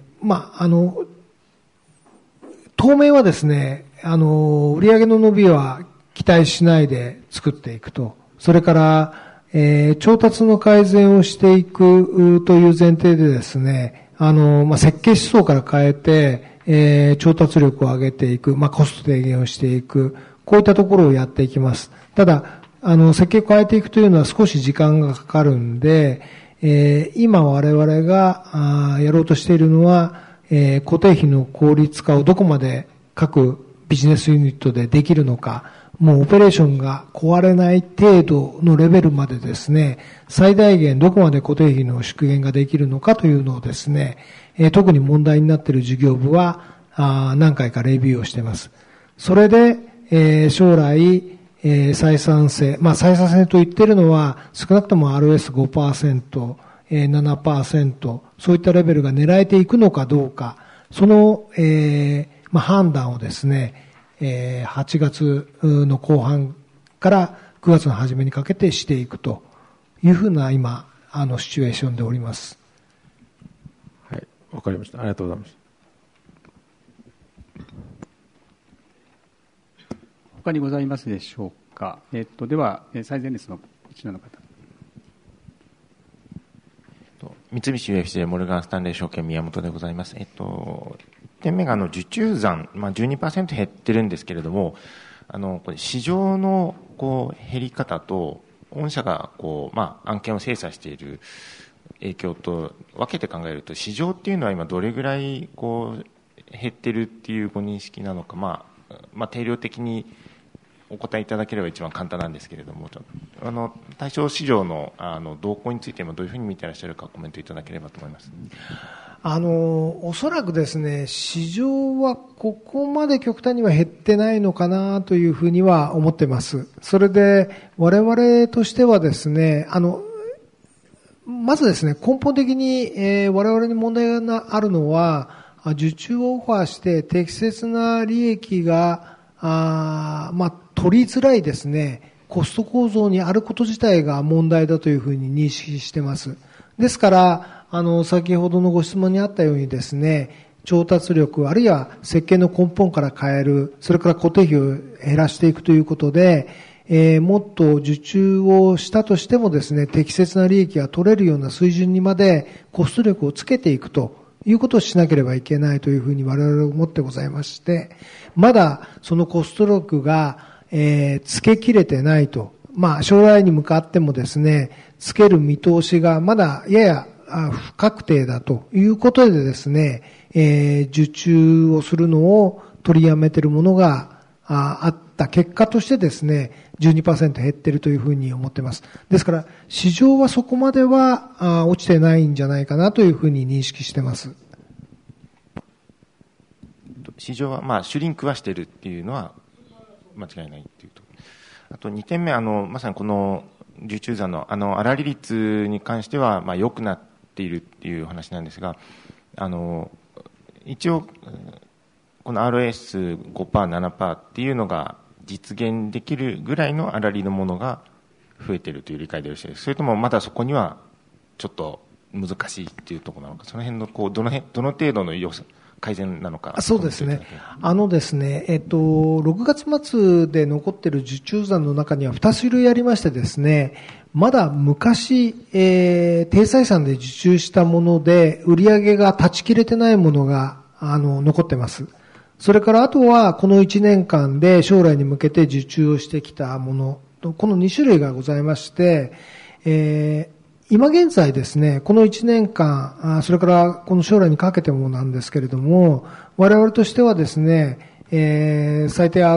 Speaker 2: 当面はですね、売上の伸びは期待しないで作っていくと。それから、調達の改善をしていくという前提でですね、設計思想から変えて、調達力を上げていく、コスト低減をしていく、こういったところをやっていきます。ただ、設計を変えていくというのは少し時間がかかるんで、今我々がやろうとしているのは、固定費の効率化をどこまで各ビジネスユニットでできるのか、もうオペレーションが壊れない程度のレベルまでですね、最大限どこまで固定費の縮減ができるのかというのをですね、特に問題になっている事業部は何回かレビューをしています。それで、将来、採算性、採算性と言っているのは少なくとも ROS5%、7%、そういったレベルが狙えていくのかどうか、その、判断をですね、8月の後半から9月の初めにかけてしていくというふうな今、シチュエーションでおります。
Speaker 5: はい、わかりました。ありがとうございます。
Speaker 1: 他にございますでしょうか。では、最前列のこちらの方。
Speaker 6: 三菱 UFJ モルガンスタンレー証券宮本でございます。1点目が受注残、12% 減ってるんですけれども、これ市場の減り方と、御社が案件を精査している影響と分けて考えると、市場っていうのは今どれぐらい減ってるっていうご認識なのか、定量的にお答えいただければ一番簡単なんですけれども、対象市場の動向についてもどういうふうに見ていらっしゃるかコメントいただければと思います。
Speaker 2: おそらくですね、市場はここまで極端には減ってないのかなというふうには思っています。それで我々としてはですね、まずですね、根本的に、我々に問題があるのは、受注をオファーして適切な利益が取りづらいですね、コスト構造にあること自体が問題だというふうに認識しています。ですから、先ほどのご質問にあったようにですね、調達力、あるいは設計の根本から変える、それから固定費を減らしていくということで、もっと受注をしたとしてもですね、適切な利益が取れるような水準にまでコスト力をつけていくということをしなければいけないというふうに我々は思ってございまして、まだそのコスト力が、つけきれてないと。将来に向かってもですね、つける見通しがまだやや不確定だということでですね、受注をするのを取りやめているものがあっった結果としてですね、12% 減っているというふうに思っています。ですから、市場はそこまでは落ちてないんじゃないかなというふうに認識しています。
Speaker 6: 市場は、シュリンクはしているっていうのは間違いないっていうと。あと2点目、まさにこの受注残の粗利率に関しては、良くなっているっていう話なんですが、一応、この RS5%、7% っていうのが実現できるぐらいの粗利のものが増えているという理解でよろしいですか。それともまだそこにはちょっと難しいっていうところなのか、その辺のどの程度の改善なのか。
Speaker 2: そうですね。ですね、6月末で残っている受注残の中には2種類ありましてですね、まだ昔、低採算で受注したもので、売上が断ち切れてないものが、残ってます。それからあとは、この1年間で将来に向けて受注をしてきたもの、この2種類がございまして、今現在ですね、この1年間、それからこの将来にかけてもなんですけれども、我々としてはですね、最低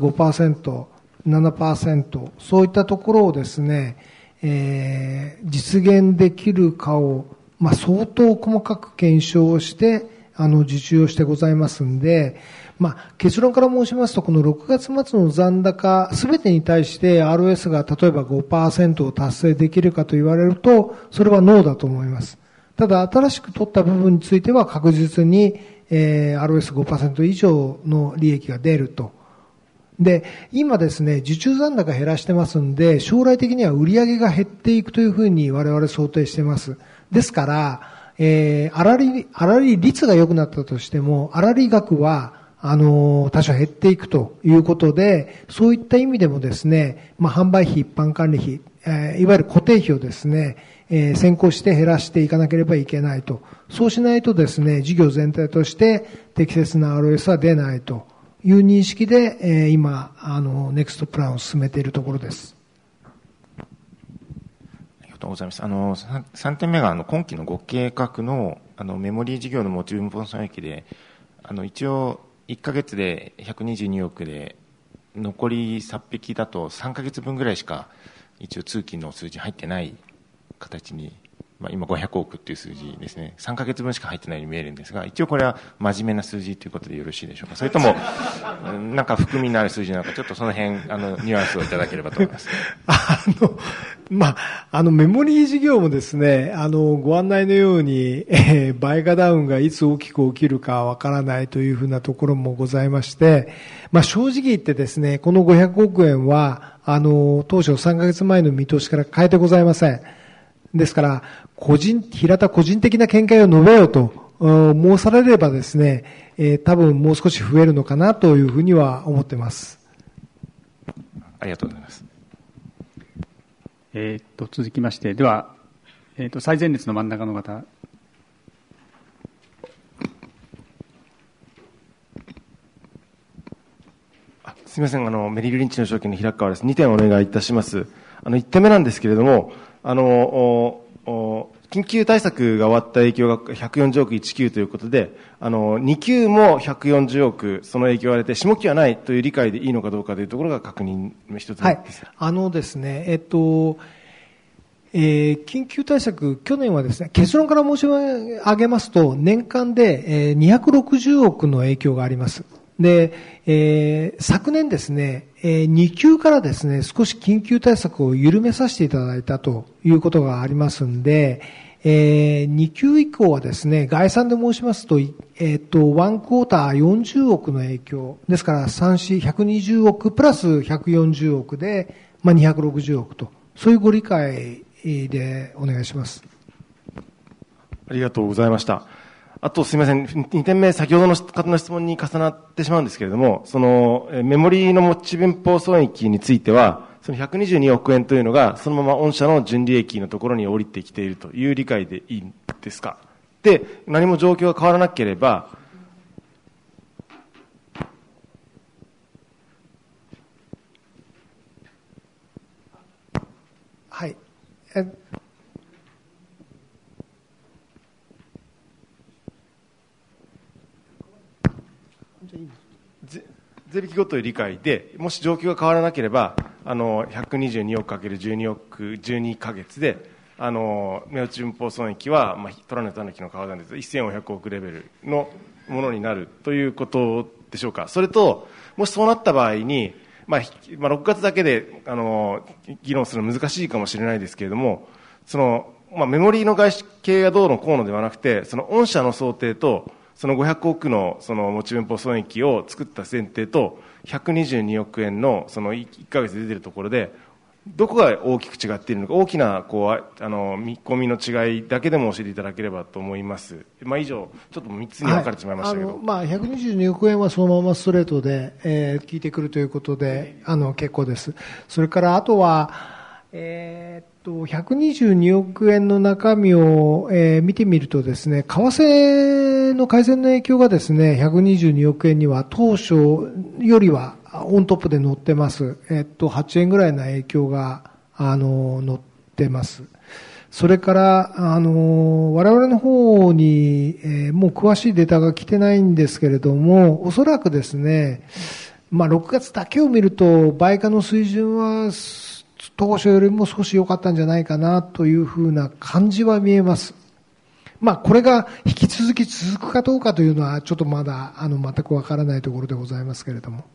Speaker 2: RS5%、7%、そういったところをですね、実現できるかを、相当細かく検証して、受注をしてございますんで、結論から申しますと、この6月末の残高、すべてに対して RS が例えば 5% を達成できるかと言われると、それはノーだと思います。ただ、新しく取った部分については確実に、RS5% 以上の利益が出ると。で、今ですね、受注残高減らしてますんで、将来的には売上が減っていくというふうに我々想定しています。ですから、粗利率が良くなったとしても、粗利額は、多少減っていくということで、そういった意味でもですね、販売費、一般管理費、いわゆる固定費をですね、先行して減らしていかなければいけないと。そうしないとですね、事業全体として適切な ROS は出ないという認識で、今、ネクストプランを進めているところです。
Speaker 6: ありがとうございます。3点目が今期のご計画のメモリー事業の持ち分分損益で、一応1ヶ月で122億で、残り3匹だと3ヶ月分ぐらいしか一応通期の数字入ってない形に、今500億っていう数字ですね。3ヶ月分しか入ってないように見えるんですが、一応これは真面目な数字ということでよろしいでしょうか。それとも、なんか含みのある数字なのか、ちょっとその辺、ニュアンスをいただければと思います。
Speaker 2: メモリー事業もですね、ご案内のように、売価ダウンがいつ大きく起きるかわからないというふうなところもございまして、正直言ってですね、この500億円は、当初3ヶ月前の見通しから変えてございません。ですから、平田個人的な見解を述べようと申されればですね、多分もう少し増えるのかなというふうには思っています。
Speaker 6: ありがとうございます。
Speaker 1: 続きまして、では、最前列の真ん中の方。
Speaker 7: すみません、メリルリンチの証券の平川です。2点お願いいたします。1点目なんですけれども、緊急対策が終わった影響が140億1級ということで、2級も140億、その影響が出て、下期はないという理解でいいのかどうかというところが確認一つ目です。
Speaker 2: ですね、緊急対策、去年はですね、結論から申し上げますと、年間で260億の影響があります。で、昨年ですね、2級からですね、少し緊急対策を緩めさせていただいたということがありますんで、2級以降はですね、概算で申しますと、1クォーター40億の影響。ですから、3、4、120億プラス140億で、260億と、そういうご理解でお願いします。
Speaker 7: ありがとうございました。あとすみません、2点目、先ほどの方の質問に重なってしまうんですけれども、そのメモリーの持ち分法損益については、その122億円というのが、そのまま御社の純利益のところに降りてきているという理解でいいんですか。で、何も状況が変わらなければ、
Speaker 2: はい。
Speaker 7: 税引きごとに理解で、もし状況が変わらなければ、122億かける12億、12ヶ月で、目落ち分配損益は、取らないとたぬきの川なんです1400億レベルのものになるということでしょうか。それと、もしそうなった場合に、6月だけで、議論するのは難しいかもしれないですけれども、メモリーの外資系がどうのこうのではなくて、御社の想定と、その500億の持ち分配損益を作った前提と、122億円の1ヶ月で出ているところで、どこが大きく違っているのか、大きな見込みの違いだけでも教えていただければと思います。以上、ちょっと3つに分かれてしまいましたけど。
Speaker 2: 122億円はそのままストレートで、聞いてくるということで、結構です。それからあとは、122億円の中身を、見てみるとですね、為替の改善の影響がですね、122億円には当初よりはオントップで乗ってます。8円ぐらいの影響が、乗ってます。それから、我々の方に、もう詳しいデータが来てないんですけれども、おそらくですね、6月だけを見ると、売価の水準は、当初よりも少し良かったんじゃないかなというふうな感じは見えます。これが引き続き続くかどうかというのは、ちょっとまだ、全くわからないところでございますけれども。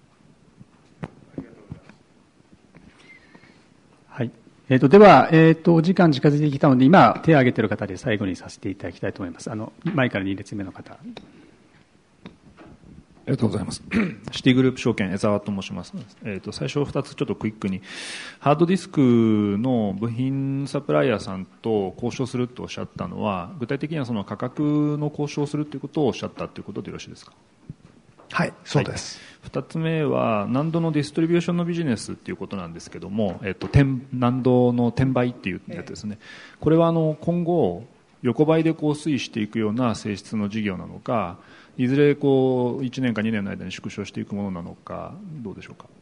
Speaker 1: はい。では、お時間近づいてきたので、今、手を挙げている方で最後にさせていただきたいと思います。前から2列目の方。
Speaker 8: ありがとうございます。シティグループ証券、江沢と申します。最初2つちょっとクイックに、ハードディスクの部品サプライヤーさんと交渉するとおっしゃったのは、具体的にはその価格の交渉をするということをおっしゃったということでよろしいですか。
Speaker 2: はい、そうです。
Speaker 8: 2つ目は、難度のディストリビューションのビジネスということなんですけども、難度の転売っていうやつですね。これは今後、横ばいで推移していくような性質の事業なのか、いずれ1年か2年の間に縮小していくものなのか、どうでしょうか。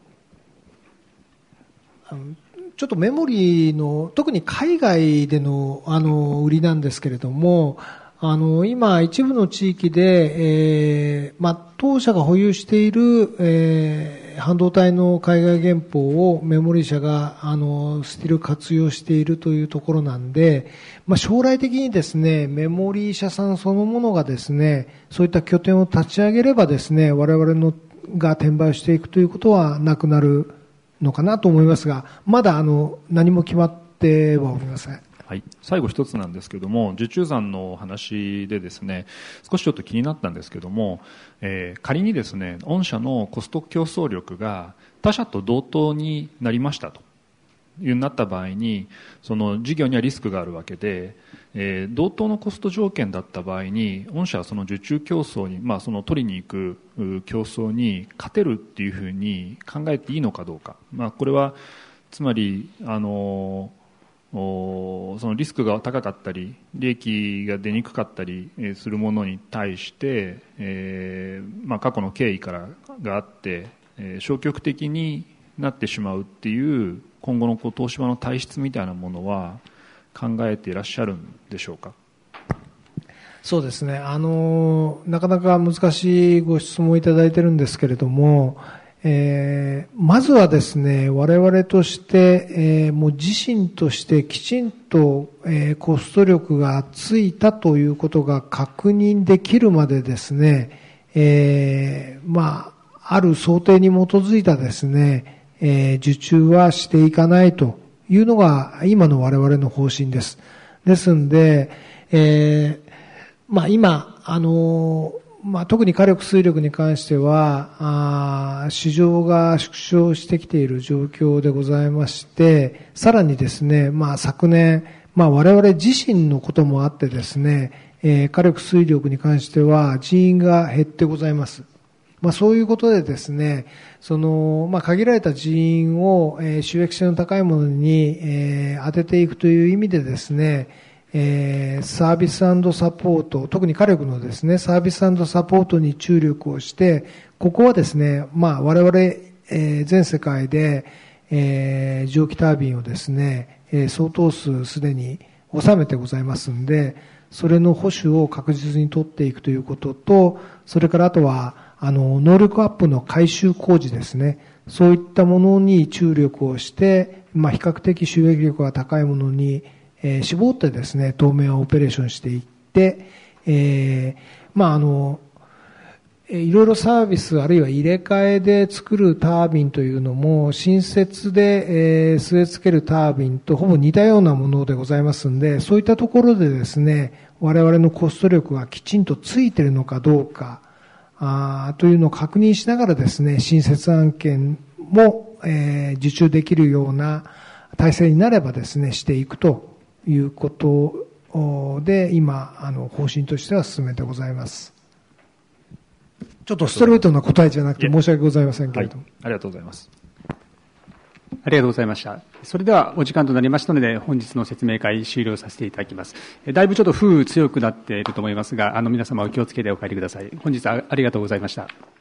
Speaker 2: ちょっとメモリーの、特に海外での、売りなんですけれども、今、一部の地域で、当社が保有している、半導体の海外原稿をメモリー社が、スティル活用しているというところなんで、将来的にですね、メモリー社さんそのものがですね、そういった拠点を立ち上げればですね、我々のが転売していくということはなくなるのかなと思いますが、まだ何も決まってはおりません。
Speaker 8: はい、最後一つなんですけども、受注残の話でですね、少しちょっと気になったんですけども、仮にですね、御社のコスト競争力が他社と同等になりましたというなった場合に、その事業にはリスクがあるわけで、同等のコスト条件だった場合に、御社はその受注競争に、その取りに行く競争に勝てるっていうふうに考えていいのかどうか、これはつまりそのリスクが高かったり利益が出にくかったりするものに対して、過去の経緯からがあって消極的になってしまうっていう今後の東芝の体質みたいなものは考えていらっしゃるんでしょうか。
Speaker 2: そうですね、なかなか難しいご質問をいただいているんですけれども、まずはですね、我々として、もう自身としてきちんと、コスト力がついたということが確認できるまでですね、ある想定に基づいたですね、受注はしていかないというのが今の我々の方針です。ですんで、今、特に火力水力に関しては市場が縮小してきている状況でございまして、さらにですね、昨年、我々自身のこともあってですね、火力水力に関しては人員が減ってございます。そういうことでですね、限られた人員を、収益性の高いものに、当てていくという意味でですね、サービス&サポート、特に火力のですね、サービス&サポートに注力をして、ここはですね、我々、全世界で、蒸気タービンをですね、相当数すでに収めてございますんで、それの保守を確実に取っていくということと、それからあとは、 能力アップの改修工事ですね。そういったものに注力をして、比較的収益力が高いものに、絞ってですね、当面はオペレーションしていって、いろいろサービスあるいは入れ替えで作るタービンというのも新設で、据え付けるタービンとほぼ似たようなものでございますので、そういったところでですね、我々のコスト力がきちんとついているのかどうかというのを確認しながらですね、新設案件も、受注できるような体制になればですね、していくということで今方針としては進めてございます。ちょっとストレートな答えじゃなくて申し訳ございませんけれども。
Speaker 8: ありがとうございます。
Speaker 1: ありがとうございました。それではお時間となりましたので、本日の説明会終了させていただきます。だいぶちょっと風雨強くなっていると思いますが、皆様お気をつけてお帰りください。本日はありがとうございました。